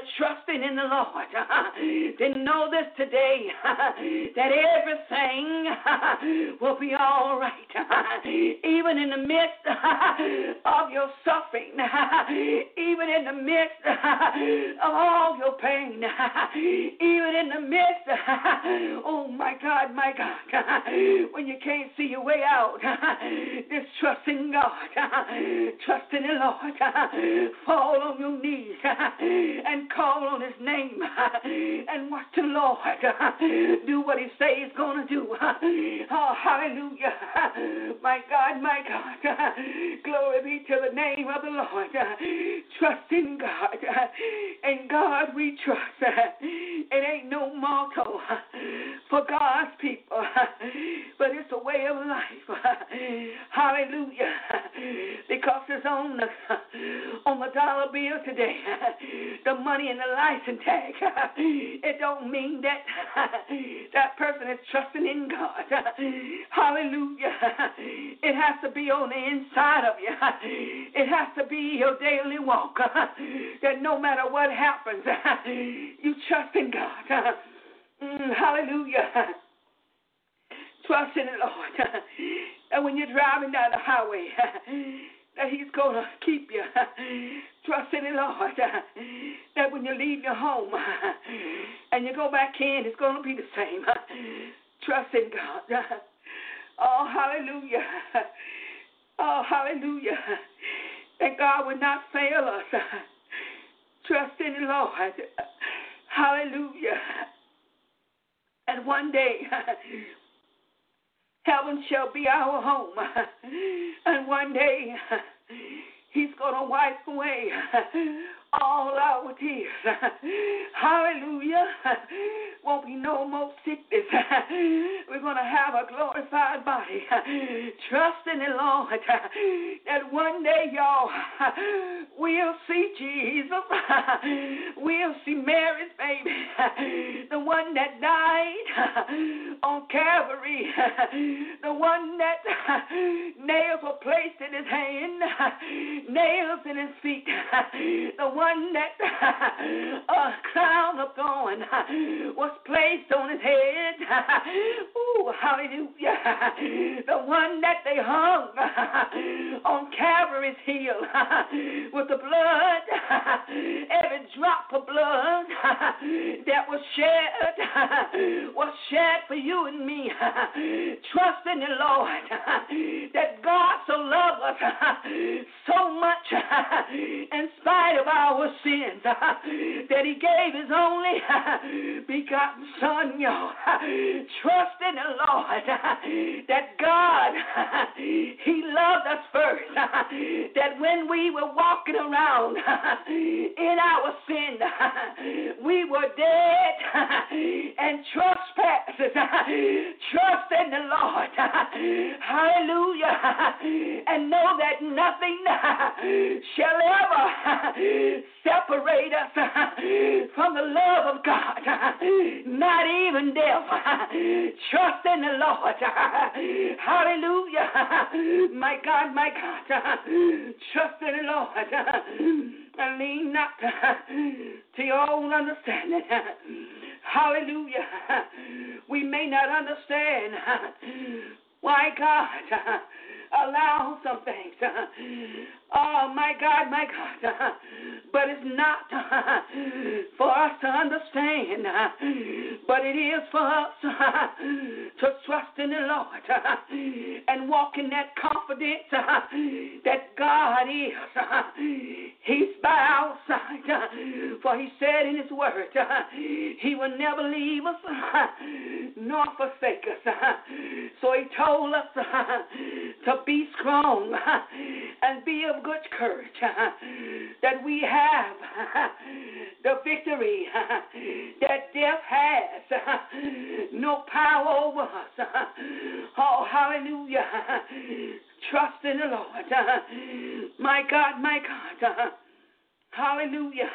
Speaker 2: trusting in the Lord, then know this today that everything will be all right. Even in the midst of your suffering, even in the midst of all your pain, even in the midst, oh my God, when you can't see your way out, just trust in God, trust in the Lord, fall on your knees and call on His name and watch the Lord do what He says He's going to do. Oh, hallelujah. My God, glory be to the name of the Lord. Trust in God. In God we trust. It ain't no motto for God's people, but it's a way of life. Hallelujah. Because it's on the dollar bill today, the money and the license tag. It don't mean that that person is trusting in God. Hallelujah. It has to be on the inside of you. It has to be your daily walk. That no matter what happens, you trust in God. Hallelujah. Trust in the Lord. And when you're driving down the highway, that He's going to keep you. Trust in the Lord. That when you leave your home and you go back in, it's going to be the same. Trust in God. Oh, hallelujah. Oh, hallelujah. That God would not fail us. Trust in the Lord. Hallelujah. And one day, heaven shall be our home. And one day, He's going to wipe away all our tears. Hallelujah. Won't be no more sickness. We're going to have a glorified body. Trust in the Lord that one day, y'all, we'll see Jesus. We'll see Mary's baby, the one that died on Calvary, the one that nails were placed in His hand, nails in His feet, the one that a crown of thorns was placed on His head. Ooh, hallelujah. The one that they hung on Calvary's hill with the blood, every drop of blood that was shed for you and me. Trust in the Lord that God so loved us so much in spite of our sins that He gave His only begotten Son, y'all. Trust in the Lord that God, He loved us first, that when we were walking around in our sin, we were dead and trespasses. Trust in the Lord. Hallelujah. And know that nothing shall ever separate us from the love of God, not even death. Trust in the Lord. Hallelujah. My God, trust in the Lord. And lean not to your own understanding. Hallelujah. We may not understand why God allows some things. Oh, my God. But it's not for us to understand, but it is for us to trust in the Lord and walk in that confidence that God is. He's by our side, for He said in His word, He will never leave us nor forsake us. So He told us to be strong and be of good courage, that we have the victory, that death has no power over us. Oh, hallelujah. Trust in the Lord. My God. Hallelujah.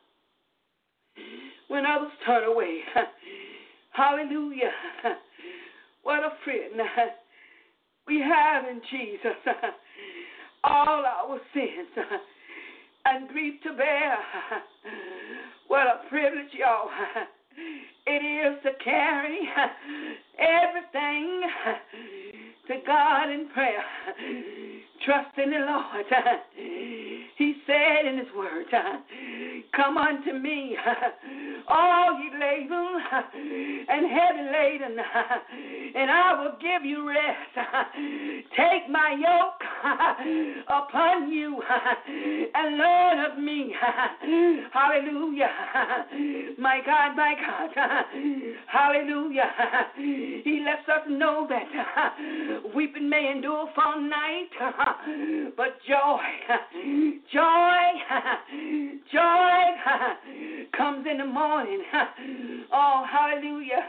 Speaker 2: When others turn away, hallelujah. What a friend we have in Jesus. All our sins and grief to bear. What a privilege, y'all, it is to carry everything to God in prayer. Trust in the Lord. He said in his word, come unto me, all ye labor and heavy laden, and I will give you rest. Take my yoke upon you and learn of me. Hallelujah. My God, my God. Hallelujah. He lets us know that weeping may endure for a night, but joy comes in the morning. Oh, hallelujah.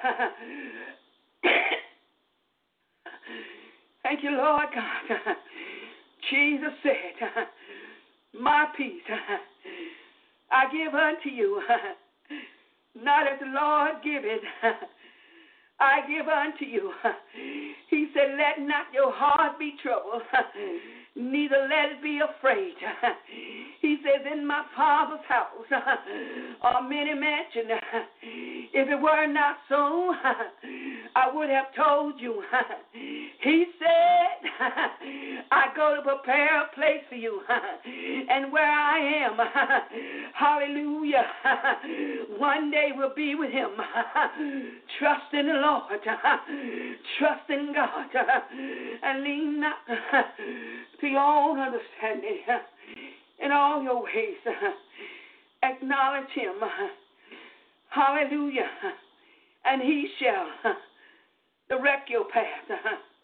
Speaker 2: Thank you, Lord God. Jesus said, my peace I give unto you, not as the Lord giveth, I give unto you. He said, let not your heart be troubled, neither let it be afraid. He says, in my Father's house are many mansions. If it were not so, I would have told you. He said, I go to prepare a place for you. And where I am, hallelujah, one day we'll be with him. Trust in the Lord. Trust in God. And lean not to your own understanding. In all your ways, acknowledge him. Hallelujah. And he shall direct your path.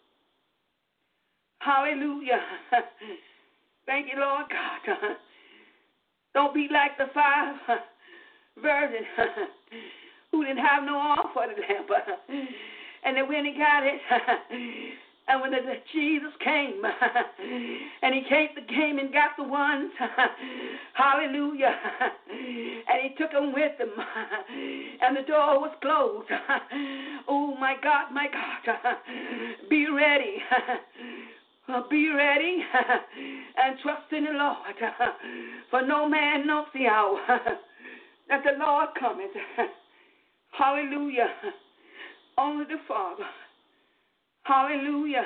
Speaker 2: Hallelujah. Thank you, Lord God. Don't be like the 5 virgins who didn't have no oil for the lamp. And then when he got it, and when Jesus came, and he came and got the ones, hallelujah, and he took them with him, and the door was closed. Oh, my God, be ready. Be ready and trust in the Lord, for no man knows the hour that the Lord cometh. Hallelujah. Only the Father. Hallelujah.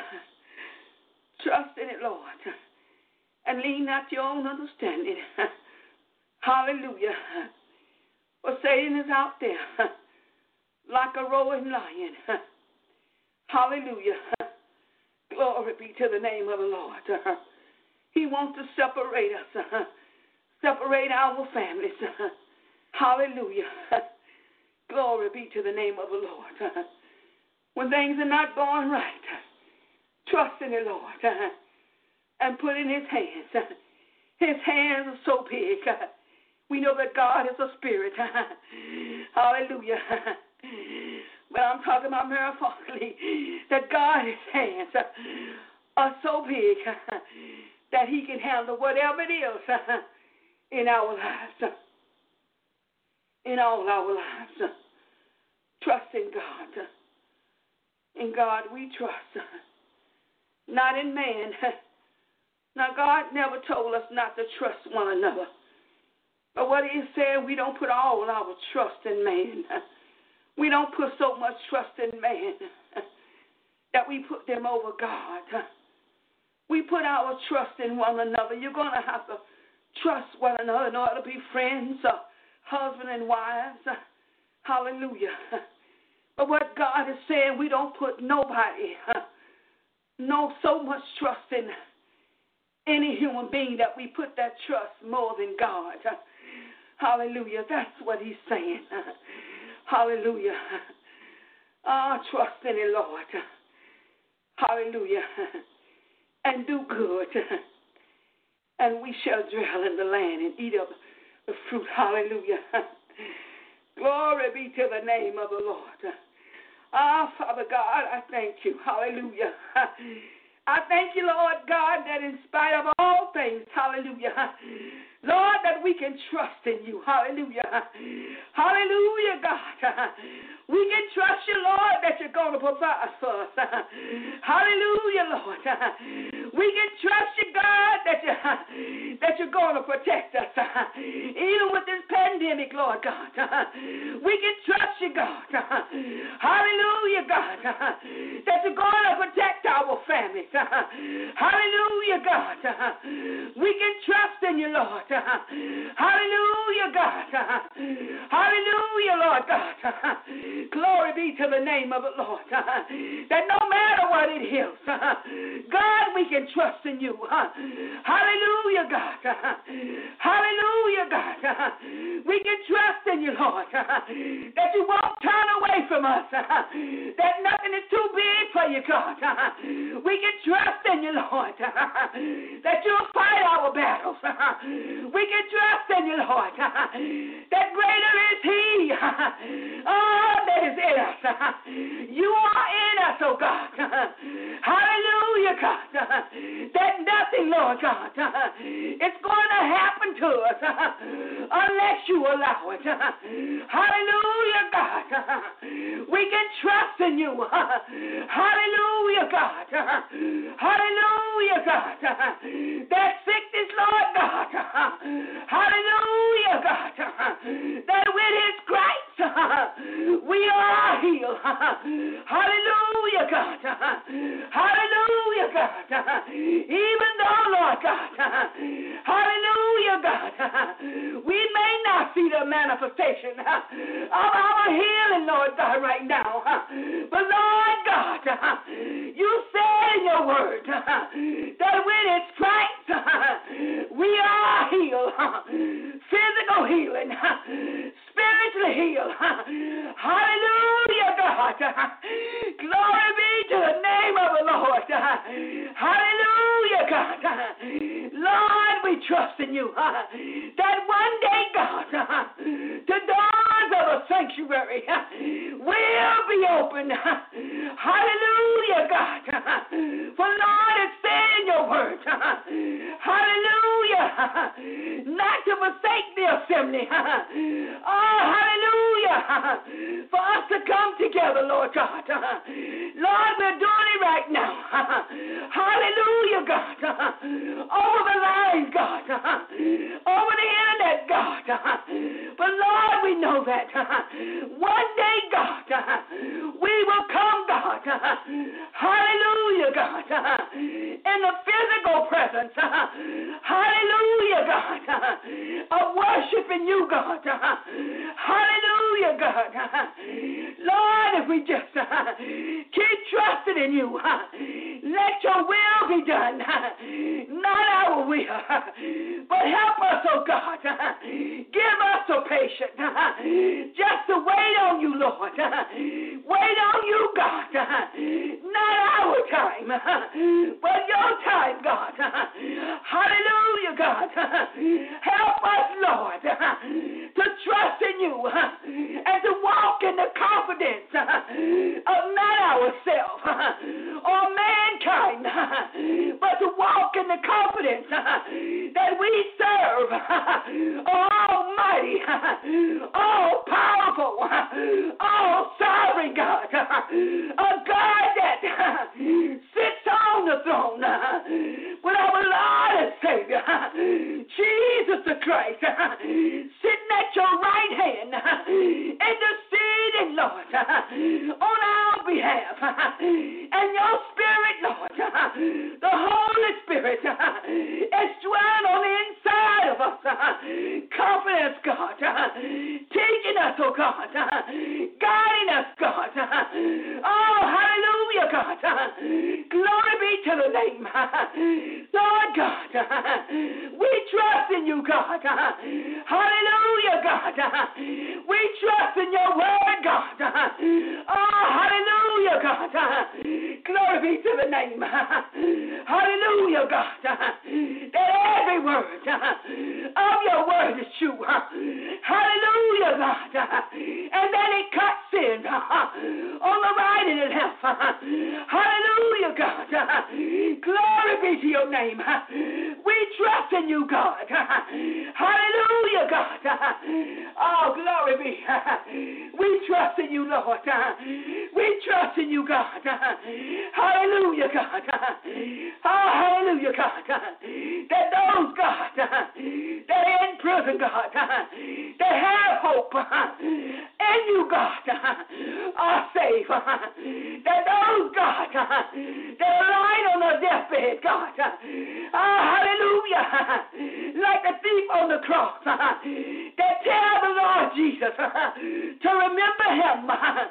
Speaker 2: Trust in it, Lord, and lean not to your own understanding. Hallelujah. For Satan is out there like a roaring lion. Hallelujah. Glory be to the name of the Lord. He wants to separate us, separate our families. Hallelujah. Glory be to the name of the Lord. When things are not going right, trust in the Lord and put in his hands. His hands are so big. We know that God is a spirit. Hallelujah. But I'm talking about metaphorically that God's hands are so big that he can handle whatever it is in our lives. In all our lives. Trust in God. In God we trust. Not in man. Now, God never told us not to trust one another. But what he said, we don't put all our trust in man. We don't put so much trust in man that we put them over God. We put our trust in one another. You're going to have to trust one another in order to be friends, husband and wives. Hallelujah. But what God is saying, we don't put nobody, so much trust in any human being that we put that trust more than God. Hallelujah. That's what he's saying. Hallelujah. Trust in the Lord. Hallelujah. And do good. And we shall dwell in the land and eat of the fruit. Hallelujah. Glory be to the name of the Lord. Father God, I thank you. Hallelujah. I thank you, Lord God, that in spite of all things, hallelujah, Lord, that we can trust in you. Hallelujah. Hallelujah, God. We can trust you, Lord, that you're going to provide for us. Hallelujah, Lord. We can trust you, God, that you that you're going to protect us. Even with this pandemic, Lord God, we can trust you, God. Hallelujah, God, that you're going to protect our families. Hallelujah, God. We can trust in you, Lord. Hallelujah, God. Hallelujah, Lord God. Glory be to the name of the Lord. That no matter what it is, God, we can trust in you. Hallelujah, God. Hallelujah, God. We can trust in you, Lord, that you won't turn away from us, that nothing is too big for you, God. We can trust in you, Lord, that you'll fight our battles. We can trust in you, Lord, that greater is He, that is in us. You are in us, oh God. Hallelujah, God. That nothing, Lord God, is going to happen to us unless you allow it. Hallelujah, God. We can trust in you. Hallelujah, God. Hallelujah, God. That sickness, Lord God. Hallelujah, God. That with His Christ we are healed. Hallelujah, God. Hallelujah, God. Even though, Lord God, hallelujah, God, we may not see the manifestation of our healing, Lord God, right now. But, Lord God, you said in your word that with His Christ we are healed. Physical healing, spiritually healed. Hallelujah, God. Glory be to the name of the Lord. Hallelujah, God. Lord, we trust in you that one day, God, the doors of a sanctuary will be opened. Hallelujah, God. For Lord, it said in your word, hallelujah, not to forsake the assembly. Oh, hallelujah, for us to come together, Lord God. Lord, we're doing it right now. Hallelujah, God. Over the line, God. Over the internet, God. But Lord, we know that one day, God, we will come, God. Hallelujah, God. In the physical presence. Hallelujah, God. Of worshiping you, God. Hallelujah, God. Lord, if we just keep trusting in you, let your will be done. Not our will, but help us, oh God. Give us the patience just to wait on you, Lord. Wait on you, God. Not our time, but your time, God. Hallelujah, God. Help us, Lord, to trust in you and to walk in the confidence of not ourselves or mankind, but to walk in the confidence that we serve Almighty, all powerful, all sovereign God, a God that sits on the throne with our Lord and Savior, Jesus the Christ, sitting at your right hand, interceding, Lord, on our behalf. And your Spirit, Lord, the Holy Spirit, is dwelling on the inside of us. Confidence, God, teaching us, oh God, guiding us, God. Oh, hallelujah, God. Glory be to the name. Lord God, we trust in you, God. Hallelujah, God. We trust in your word, God. Oh, hallelujah, God. Glory be to the name. Hallelujah, God. That every word of your word is true. Hallelujah, God. And that it cuts in on the right and the left. Hallelujah, God. Glory be to your name. We trust in you, God. Hallelujah, God. Oh, glory be. We trust in you, Lord. We trust in you, God. Hallelujah, God. Oh, hallelujah, hallelujah, God, that those, God, that are in prison, God, that have hope in you, God, are safe. That those, God, that are lying on their deathbed, God, hallelujah, like the thief on the cross, that tell the Lord Jesus to remember him.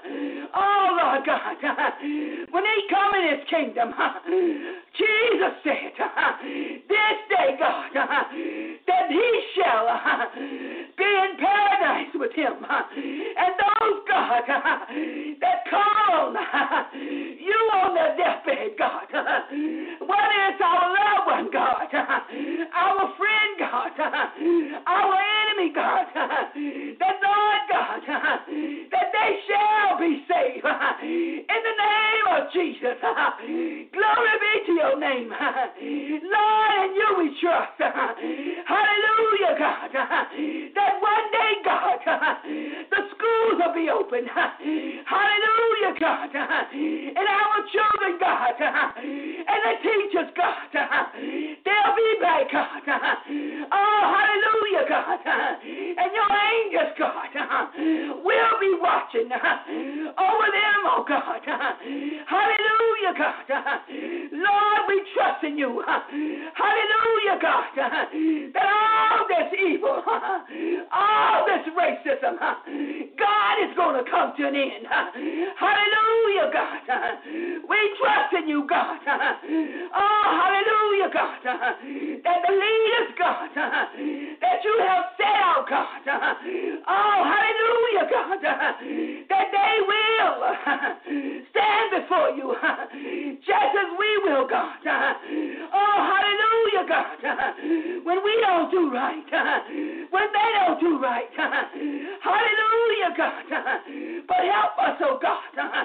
Speaker 2: Oh, Lord God, when he come in his kingdom, Jesus said, this day, God, that he shall be in paradise with him. And those, God, that call on you on their deathbed, God, whether it's our loved one, God, our friend, God, our enemy, God, that Lord God, that they shall be saved in the name of Jesus. Glory be to your name, Lord, in you we trust. Hallelujah, God, that one day, God, the schools will be open. Hallelujah, God, and our children, God, and the teachers, God, they'll be back, God. Oh, hallelujah, God, and your angels, God, will be watching over them, oh God. Hallelujah, God. Lord, we trust in you. Hallelujah, God, that all this evil, all this racism, God is going to come to an end. Hallelujah, God. We trust in you, God. Oh, hallelujah, God, that the leaders, God, that you have set out, God. Oh, hallelujah, God, that they will stand before you just as we will, God. Oh, hallelujah, God, when we don't do right, when they don't do right. Hallelujah, God. But help us, oh God,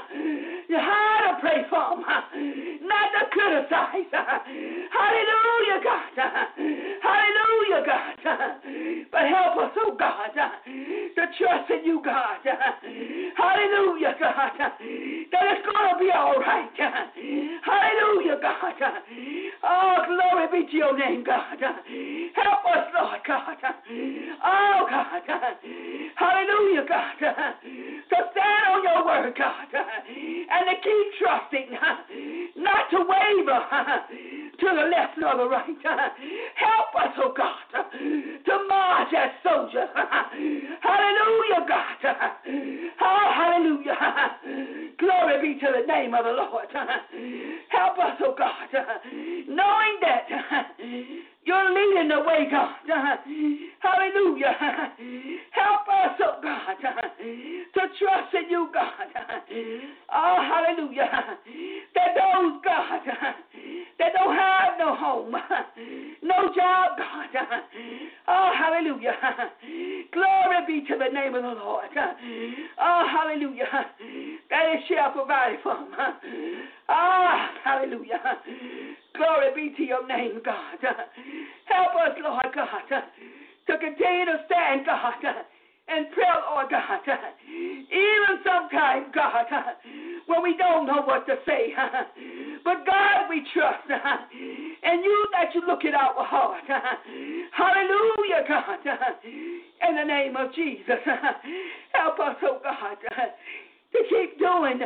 Speaker 2: how to pray for them, not to criticize. Hallelujah, God. Hallelujah, God. But help us, oh God, to trust in you, God. Hallelujah, God. That it's going to be all right. Hallelujah, God. Oh, glory be to your name, God. Help us, Lord God. Oh, God. Hallelujah, God. To stand on your word, God, and to keep trusting, not to waver to the left nor the right. Help us, oh God, to march as soldiers. Hallelujah, God. Oh, hallelujah. Glory be to the name of the Lord. Help us, oh God, knowing that you're leading the way, God. Hallelujah. Help us, oh God, to trust in you, God. Oh, hallelujah. That those, God, that don't have no home, no job, God. Oh, hallelujah. Glory be to the name of the Lord. Oh, hallelujah. That it shall provide for them. Ah, hallelujah. Glory be to your name, God. Help us, Lord God, to continue to stand, God, and pray, Lord God. Even sometimes, God, when we don't know what to say. But, God, we trust. And you that you look at our heart. Hallelujah, God. In the name of Jesus. Help us, oh God, to keep doing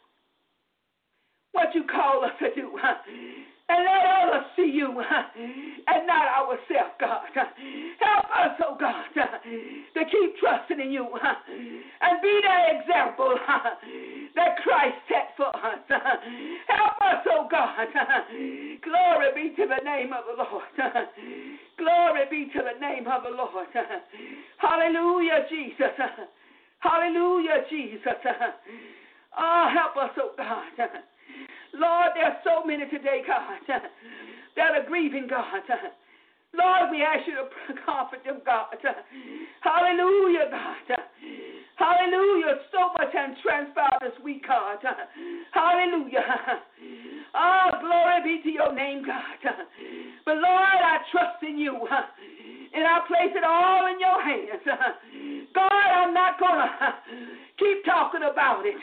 Speaker 2: what you call us to do. And let others see you and not ourselves, God. Help us, oh God, to keep trusting in you and be that example that Christ set for us. Help us, oh God. Glory be to the name of the Lord. Glory be to the name of the Lord. Hallelujah, Jesus. Hallelujah, Jesus. Oh, help us, oh God. Lord, there are so many today, God, that are grieving, God. Lord, we ask you to comfort them, God. Hallelujah, God. Hallelujah. So much has transpired this week, God. Hallelujah. Oh, glory be to your name, God. But, Lord, I trust in you, and I place it all in your hands. God, I'm not going to keep talking about it.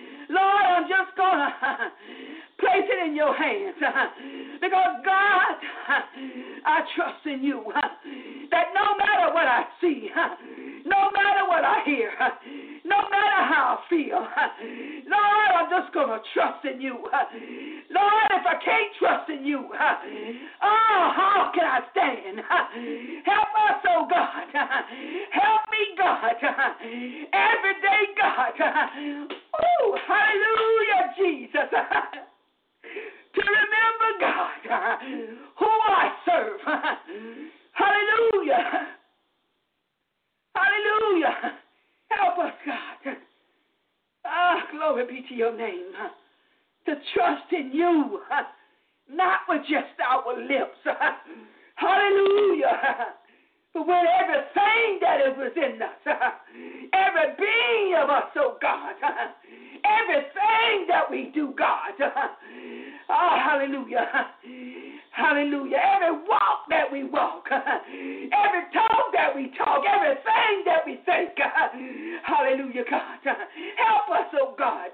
Speaker 2: Lord, I'm just going to place it in your hands. Because, God, I trust in you that no matter what I see, no matter what I hear, no matter how I feel, Lord, I'm just going to trust in you. Lord, if I can't trust in you, how can I stand? Help us, oh God. Help me, God. Every day, God. Oh, hallelujah, Jesus. To remember, God, who I serve. Hallelujah. Hallelujah. Help us, God. Glory be to your name. To trust in you, not with just our lips. Hallelujah. But with everything that is within us, every being of us, oh God, everything that we do, God. Hallelujah. Hallelujah. Every walk that we walk, every talk that we talk, everything that we think. Hallelujah, God. Help us, oh God,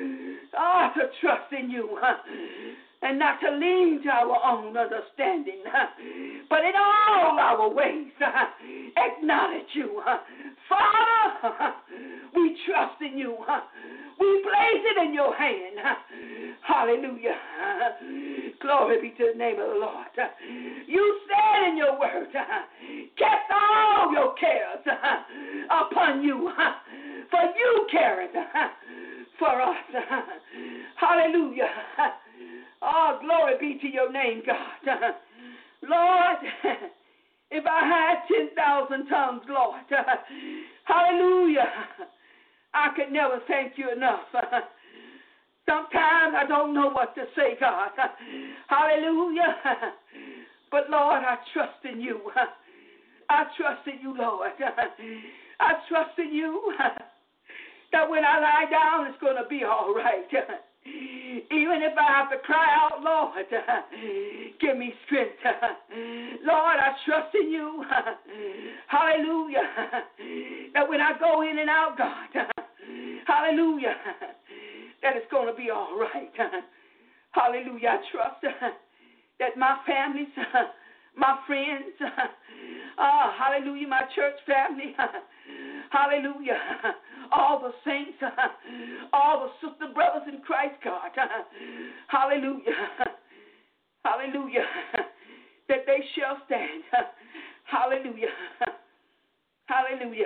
Speaker 2: to trust in you. And not to lean to our own understanding, but in all our ways, acknowledge you. Father, we trust in you. We place it in your hand. Hallelujah. Glory be to the name of the Lord. You said in your word, cast all your cares upon you, for you careth for us. Hallelujah. Oh, glory be to your name, God. Lord, if I had 10,000 tongues, Lord, hallelujah, I could never thank you enough. Sometimes I don't know what to say, God. Hallelujah. But, Lord, I trust in you. I trust in you, Lord. I trust in you that when I lie down, it's going to be all right. Even if I have to cry out, Lord, give me strength. Lord, I trust in you. Hallelujah. That when I go in and out, God, hallelujah, that it's going to be all right. Hallelujah. I trust that my families, my friends, hallelujah, my church family, hallelujah, all the saints, all the sister brothers in Christ, God, hallelujah, hallelujah, that they shall stand, hallelujah, hallelujah.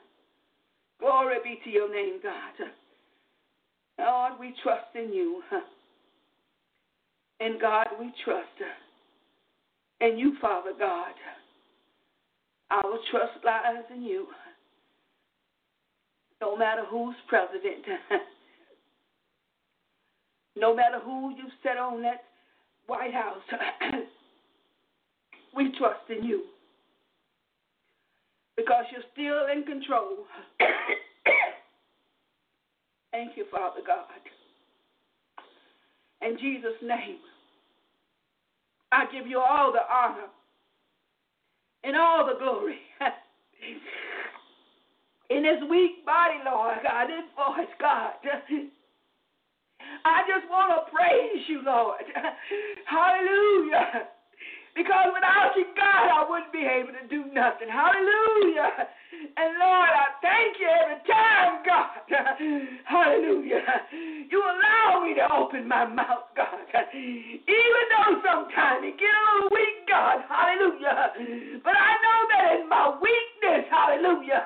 Speaker 2: Glory be to your name, God. Lord, we trust in you. And God, we trust in you, Father God. Our trust lies in you. No matter who's president, no matter who you set on that White House, we trust in you. Because you're still in control. Thank you, Father God. In Jesus' name, I give you all the honor and all the glory. In this weak body, Lord God, this voice, God, I just want to praise you, Lord. Hallelujah. Because without you, God, I wouldn't be able to do nothing. Hallelujah. And Lord, I thank you every time, God. Hallelujah. You allow me to open my mouth, God. Even though sometimes it get a little weak, God. Hallelujah. But I know that in my weakness, hallelujah,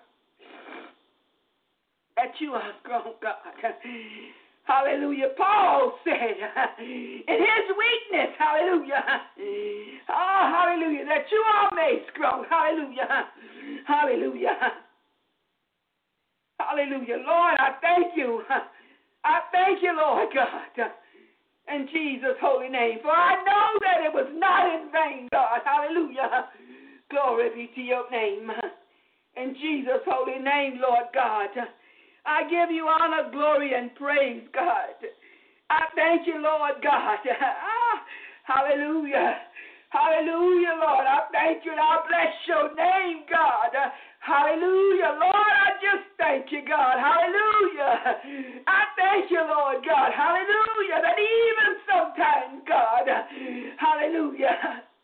Speaker 2: that you are strong, God. Hallelujah. Paul said in his weakness, hallelujah, hallelujah, that you are made strong. Hallelujah. Hallelujah. Hallelujah. Lord, I thank you. I thank you, Lord God, in Jesus' holy name. For I know that it was not in vain, God. Hallelujah. Glory be to your name. In Jesus' holy name, Lord God, I give you honor, glory, and praise, God. I thank you, Lord God. Hallelujah. Hallelujah, Lord. I thank you and I bless your name, God. Hallelujah. Lord, I just thank you, God. Hallelujah. I thank you, Lord God. Hallelujah. That even sometimes, God, hallelujah,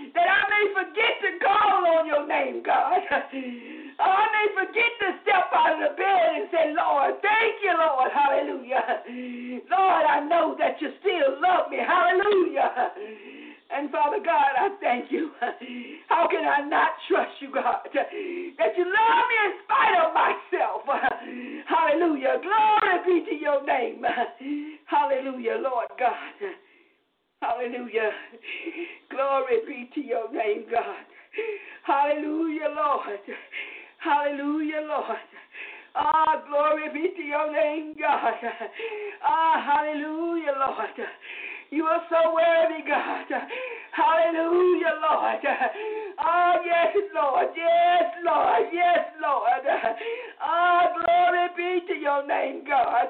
Speaker 2: that I may forget to call on your name, God. I may forget to step out of the bed and say, Lord, thank you, Lord. Hallelujah. Lord, I know that you still love me. Hallelujah. And Father God, I thank you. How can I not trust you, God? That you love me in spite of myself. Hallelujah. Glory be to your name. Hallelujah, Lord God. Hallelujah. Glory be to your name, God. Hallelujah, Lord. Hallelujah, Lord. Ah, glory be to your name, God. Ah, hallelujah, Lord. You are so worthy, God. Hallelujah, Lord. Oh, yes, Lord. Yes, Lord. Yes, Lord. Oh, glory be to your name, God.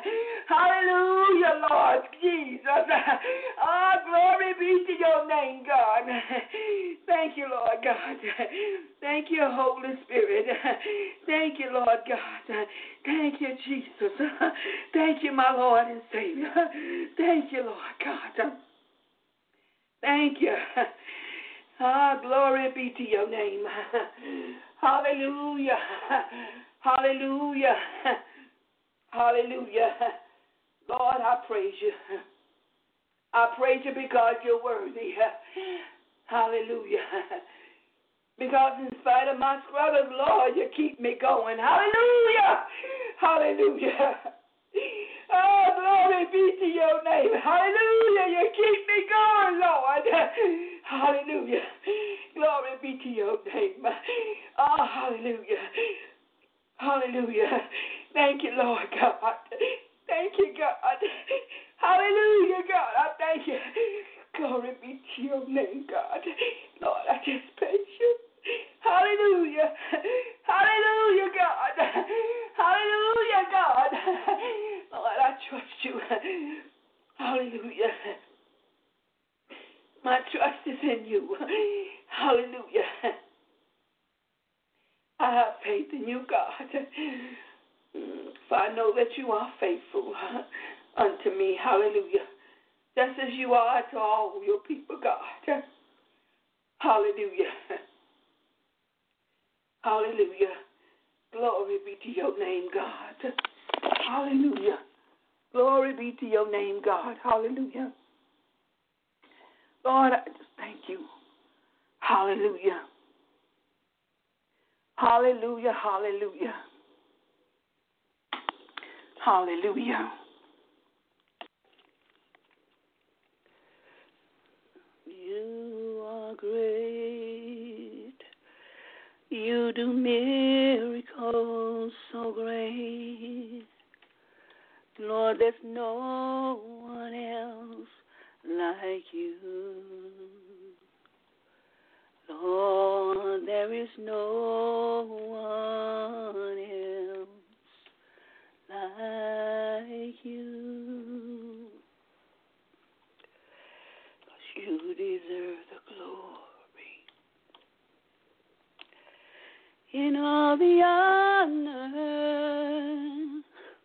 Speaker 2: Hallelujah, Lord Jesus. Oh, glory be to your name, God. Thank you, Lord God. Thank you, Holy Spirit. Thank you, Lord God. Thank you, Jesus. Thank you, my Lord and Savior. Thank you, Lord God. Thank you. Ah, glory be to your name. Hallelujah. Hallelujah. Hallelujah. Lord, I praise you. I praise you because you're worthy. Hallelujah. Because in spite of my struggles, Lord, you keep me going. Hallelujah. Hallelujah. Oh, glory be to your name. Hallelujah. You keep me going, Lord. Hallelujah. Glory be to your name. Oh, hallelujah. Hallelujah. Thank you, Lord God. Thank you, God. Hallelujah, God. I thank you. Glory be to your name, God. Lord, I just praise you. Hallelujah. Hallelujah, God. Hallelujah, God. Lord, I trust you. Hallelujah. My trust is in you. Hallelujah. I have faith in you, God. For I know that you are faithful unto me. Hallelujah. Just as you are to all your people, God. Hallelujah. Hallelujah. Glory be to your name, God. Hallelujah. Glory be to your name, God. Hallelujah. Lord, I just thank you. Hallelujah. Hallelujah. Hallelujah. Hallelujah. You are great. You do miracles so great. Lord, there's no one else like you. Lord, there is no one else like you. 'Cause you deserve the glory and all the honor.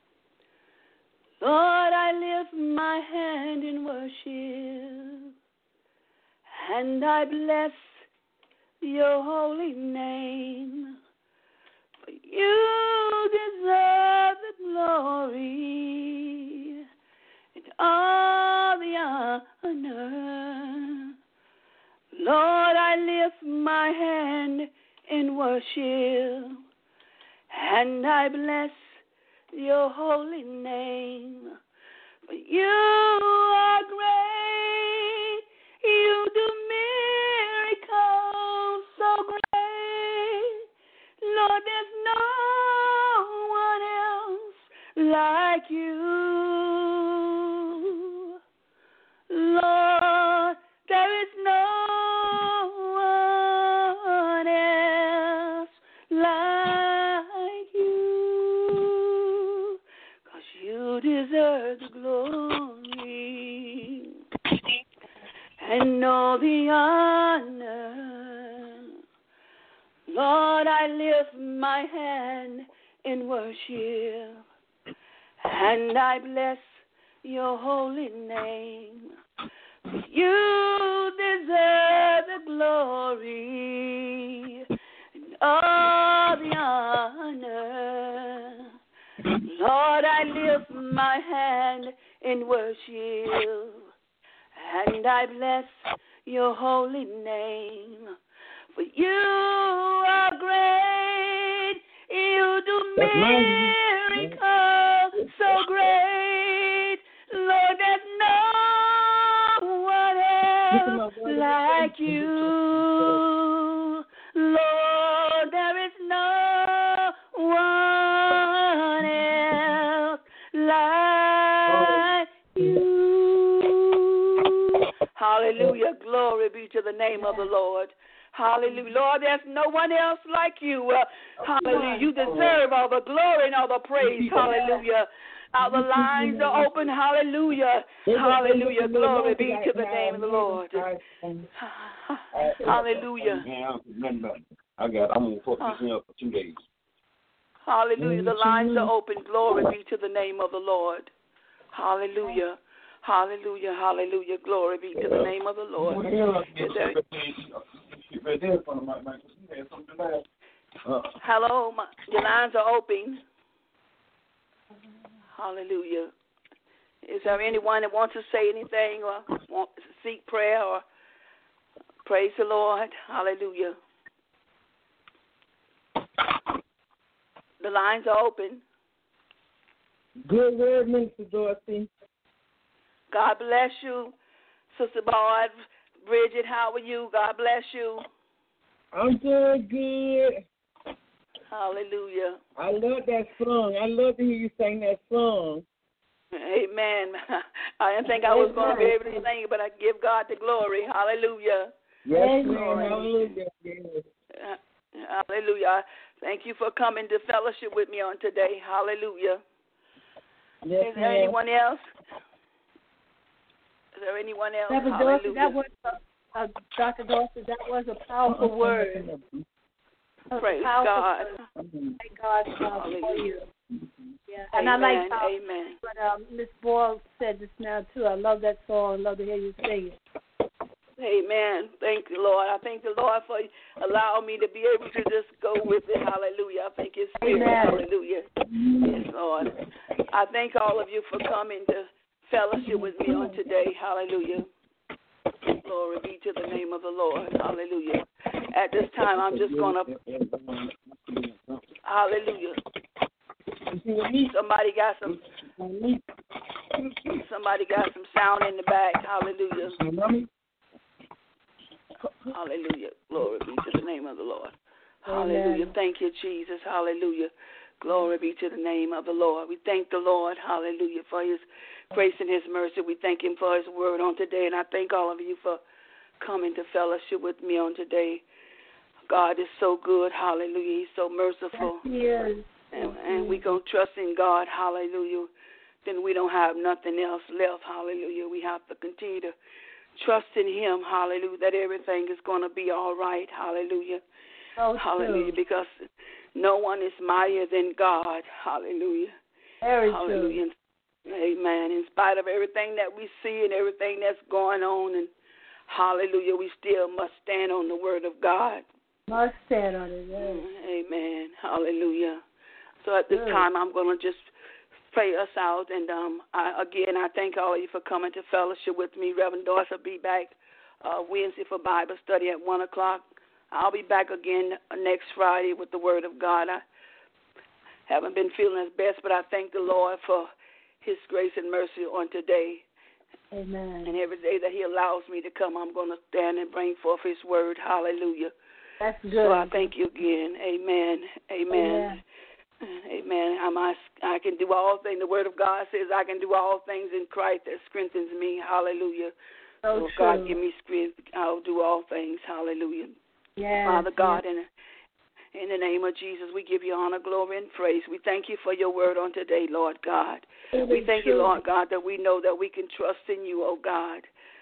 Speaker 2: Lord, I lift my hand in worship and I bless your holy name. For you deserve the glory and all the honor. Lord, I lift my hand in worship and I bless your holy name. For you are great. You do miracles so great. Lord, there's no one else like you. Lord, there is no one else like you. 'Cause you deserve the glory and all the honor. Lord, I lift my hand in worship and I bless your holy name. You deserve the glory worship, and I bless your holy name. For you are great, you do miracles so great. Lord, there's no one else like you. Lord, there is no one else like you. Hallelujah. Glory be to the name of the Lord. Hallelujah. Lord, there's no one else like you. Hallelujah. You deserve all the glory and all the praise. Hallelujah. Our lines are open. Hallelujah. Hallelujah. Glory be to the name of the Lord. Hallelujah.
Speaker 3: I'm going to put this up for 2 days.
Speaker 2: Hallelujah. The lines are open. Glory be to the name of the Lord. Hallelujah. Hallelujah. Hallelujah. Glory be to the name of the Lord. Hello. Your lines are open. Hallelujah. Is there anyone that wants to say anything or wants to seek prayer or praise the Lord? Hallelujah. The lines are open.
Speaker 4: Good word, Minister Dorothy.
Speaker 2: God bless you, Sister Bard. Bridget, how are you? God bless you.
Speaker 4: I'm doing good.
Speaker 2: Hallelujah.
Speaker 4: I love that song. I love to hear you sing that song.
Speaker 2: Amen. I didn't think I was going to be able to sing it, but I give God the glory. Hallelujah.
Speaker 4: Yes, Lord. Hallelujah. Yes.
Speaker 2: Hallelujah. Thank you for coming to fellowship with me on today. Hallelujah.
Speaker 4: Yes,
Speaker 2: Is there anyone else? Is there anyone else?
Speaker 1: Dr. Dr. Dorothy, that was a powerful word.
Speaker 2: Praise God.
Speaker 1: Thank God for you. Yeah. And
Speaker 2: Amen.
Speaker 1: I like how
Speaker 2: Amen.
Speaker 1: Miss Boyle said this now, too. I love that song. I love to hear you sing it.
Speaker 2: Amen. Thank you, Lord. I thank the Lord for allowing me to be able to just go with it. Hallelujah. I thank His Spirit.
Speaker 1: Amen.
Speaker 2: Hallelujah. Yes, Lord. I thank all of you for coming to fellowship with me on today. Hallelujah. Glory be to the name of the Lord. Hallelujah. At this time, I'm just going to... Hallelujah. Somebody got some sound in the back. Hallelujah. Hallelujah. Glory be to the name of the Lord. Hallelujah.
Speaker 1: Amen.
Speaker 2: Thank you, Jesus. Hallelujah. Glory be to the name of the Lord. We thank the Lord, hallelujah, for His grace and His mercy. We thank Him for His word on today. And I thank all of you for coming to fellowship with me on today. God is so good. Hallelujah. He's so merciful.
Speaker 1: Yes.
Speaker 2: And we going to trust in God. Hallelujah. Then we don't have nothing else left. Hallelujah. We have to continue to trust in Him. Hallelujah. That everything is going to be all right. Hallelujah.
Speaker 1: So
Speaker 2: hallelujah.
Speaker 1: True.
Speaker 2: Because no one is mightier than God. Hallelujah.
Speaker 1: Very
Speaker 2: hallelujah.
Speaker 1: True.
Speaker 2: Amen. In spite of everything that we see and everything that's going on, and hallelujah, we still must stand on the word of God.
Speaker 1: Must stand on it. Yes.
Speaker 2: Amen. Hallelujah. So at this time, I'm going to just pray us out. And I thank all of you for coming to fellowship with me. Reverend Doris will be back Wednesday for Bible study at 1 o'clock. I'll be back again next Friday with the Word of God. I haven't been feeling as best, but I thank the Lord for His grace and mercy on today.
Speaker 1: Amen.
Speaker 2: And every day that He allows me to come, I'm going to stand and bring forth His Word. Hallelujah.
Speaker 1: That's good.
Speaker 2: So I thank you again. Amen. Amen. Amen. I can do all things. The Word of God says I can do all things in Christ that strengthens me. Hallelujah. So if God give me strength, I'll do all things. Hallelujah.
Speaker 1: Yes,
Speaker 2: Father God, in the name of Jesus, we give you honor, glory, and praise. We thank you for your word on today, Lord God. We thank you, Lord God, that we know that we can trust in you, oh God.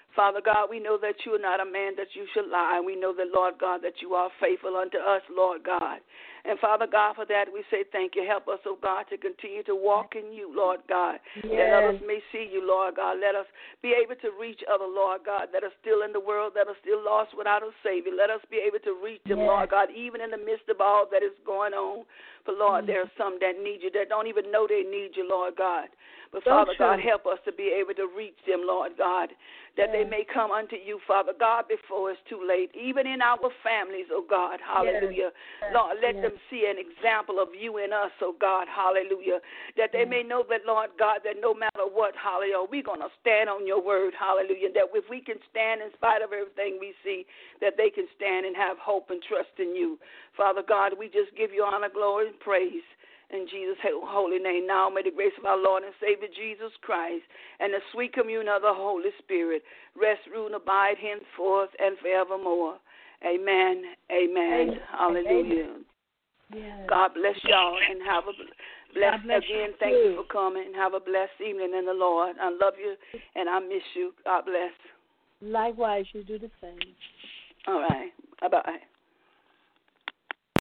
Speaker 2: Father God, we know that you are not a man that you should lie. We know that, Lord God, that you are faithful unto us, Lord God. And Father God, for that we say thank you. Help us, oh God, to continue to walk in you, Lord God.
Speaker 1: Yes.
Speaker 2: That others may see you, Lord God. Let us be able to reach other, Lord God, that are still in the world, that are still lost without a Savior. Let us be able to reach them, Lord God, even in the midst of all that is going on. For, Lord, there are some that need you, that don't even know they need you, Lord God. But, Father God, help us to be able to reach them, Lord God, that they may come unto you, Father God, before it's too late, even in our families, oh God, hallelujah. Lord, let them see an example of you in us, oh God, hallelujah, that they may know that, Lord God, that no matter what, hallelujah, we're going to stand on your word, hallelujah, that if we can stand in spite of everything we see, that they can stand and have hope and trust in you. Father God, we just give you honor, glory, and praise. In Jesus' holy name, now may the grace of our Lord and Savior Jesus Christ and the sweet communion of the Holy Spirit rest, rule, and abide henceforth and forevermore. Amen. Amen. Hallelujah.
Speaker 1: Yes.
Speaker 2: God bless y'all and have a blessed again. Thank you for coming and have a blessed evening in the Lord. I love you and I miss you. God bless.
Speaker 1: Likewise, you do the same.
Speaker 2: All right. Bye-bye.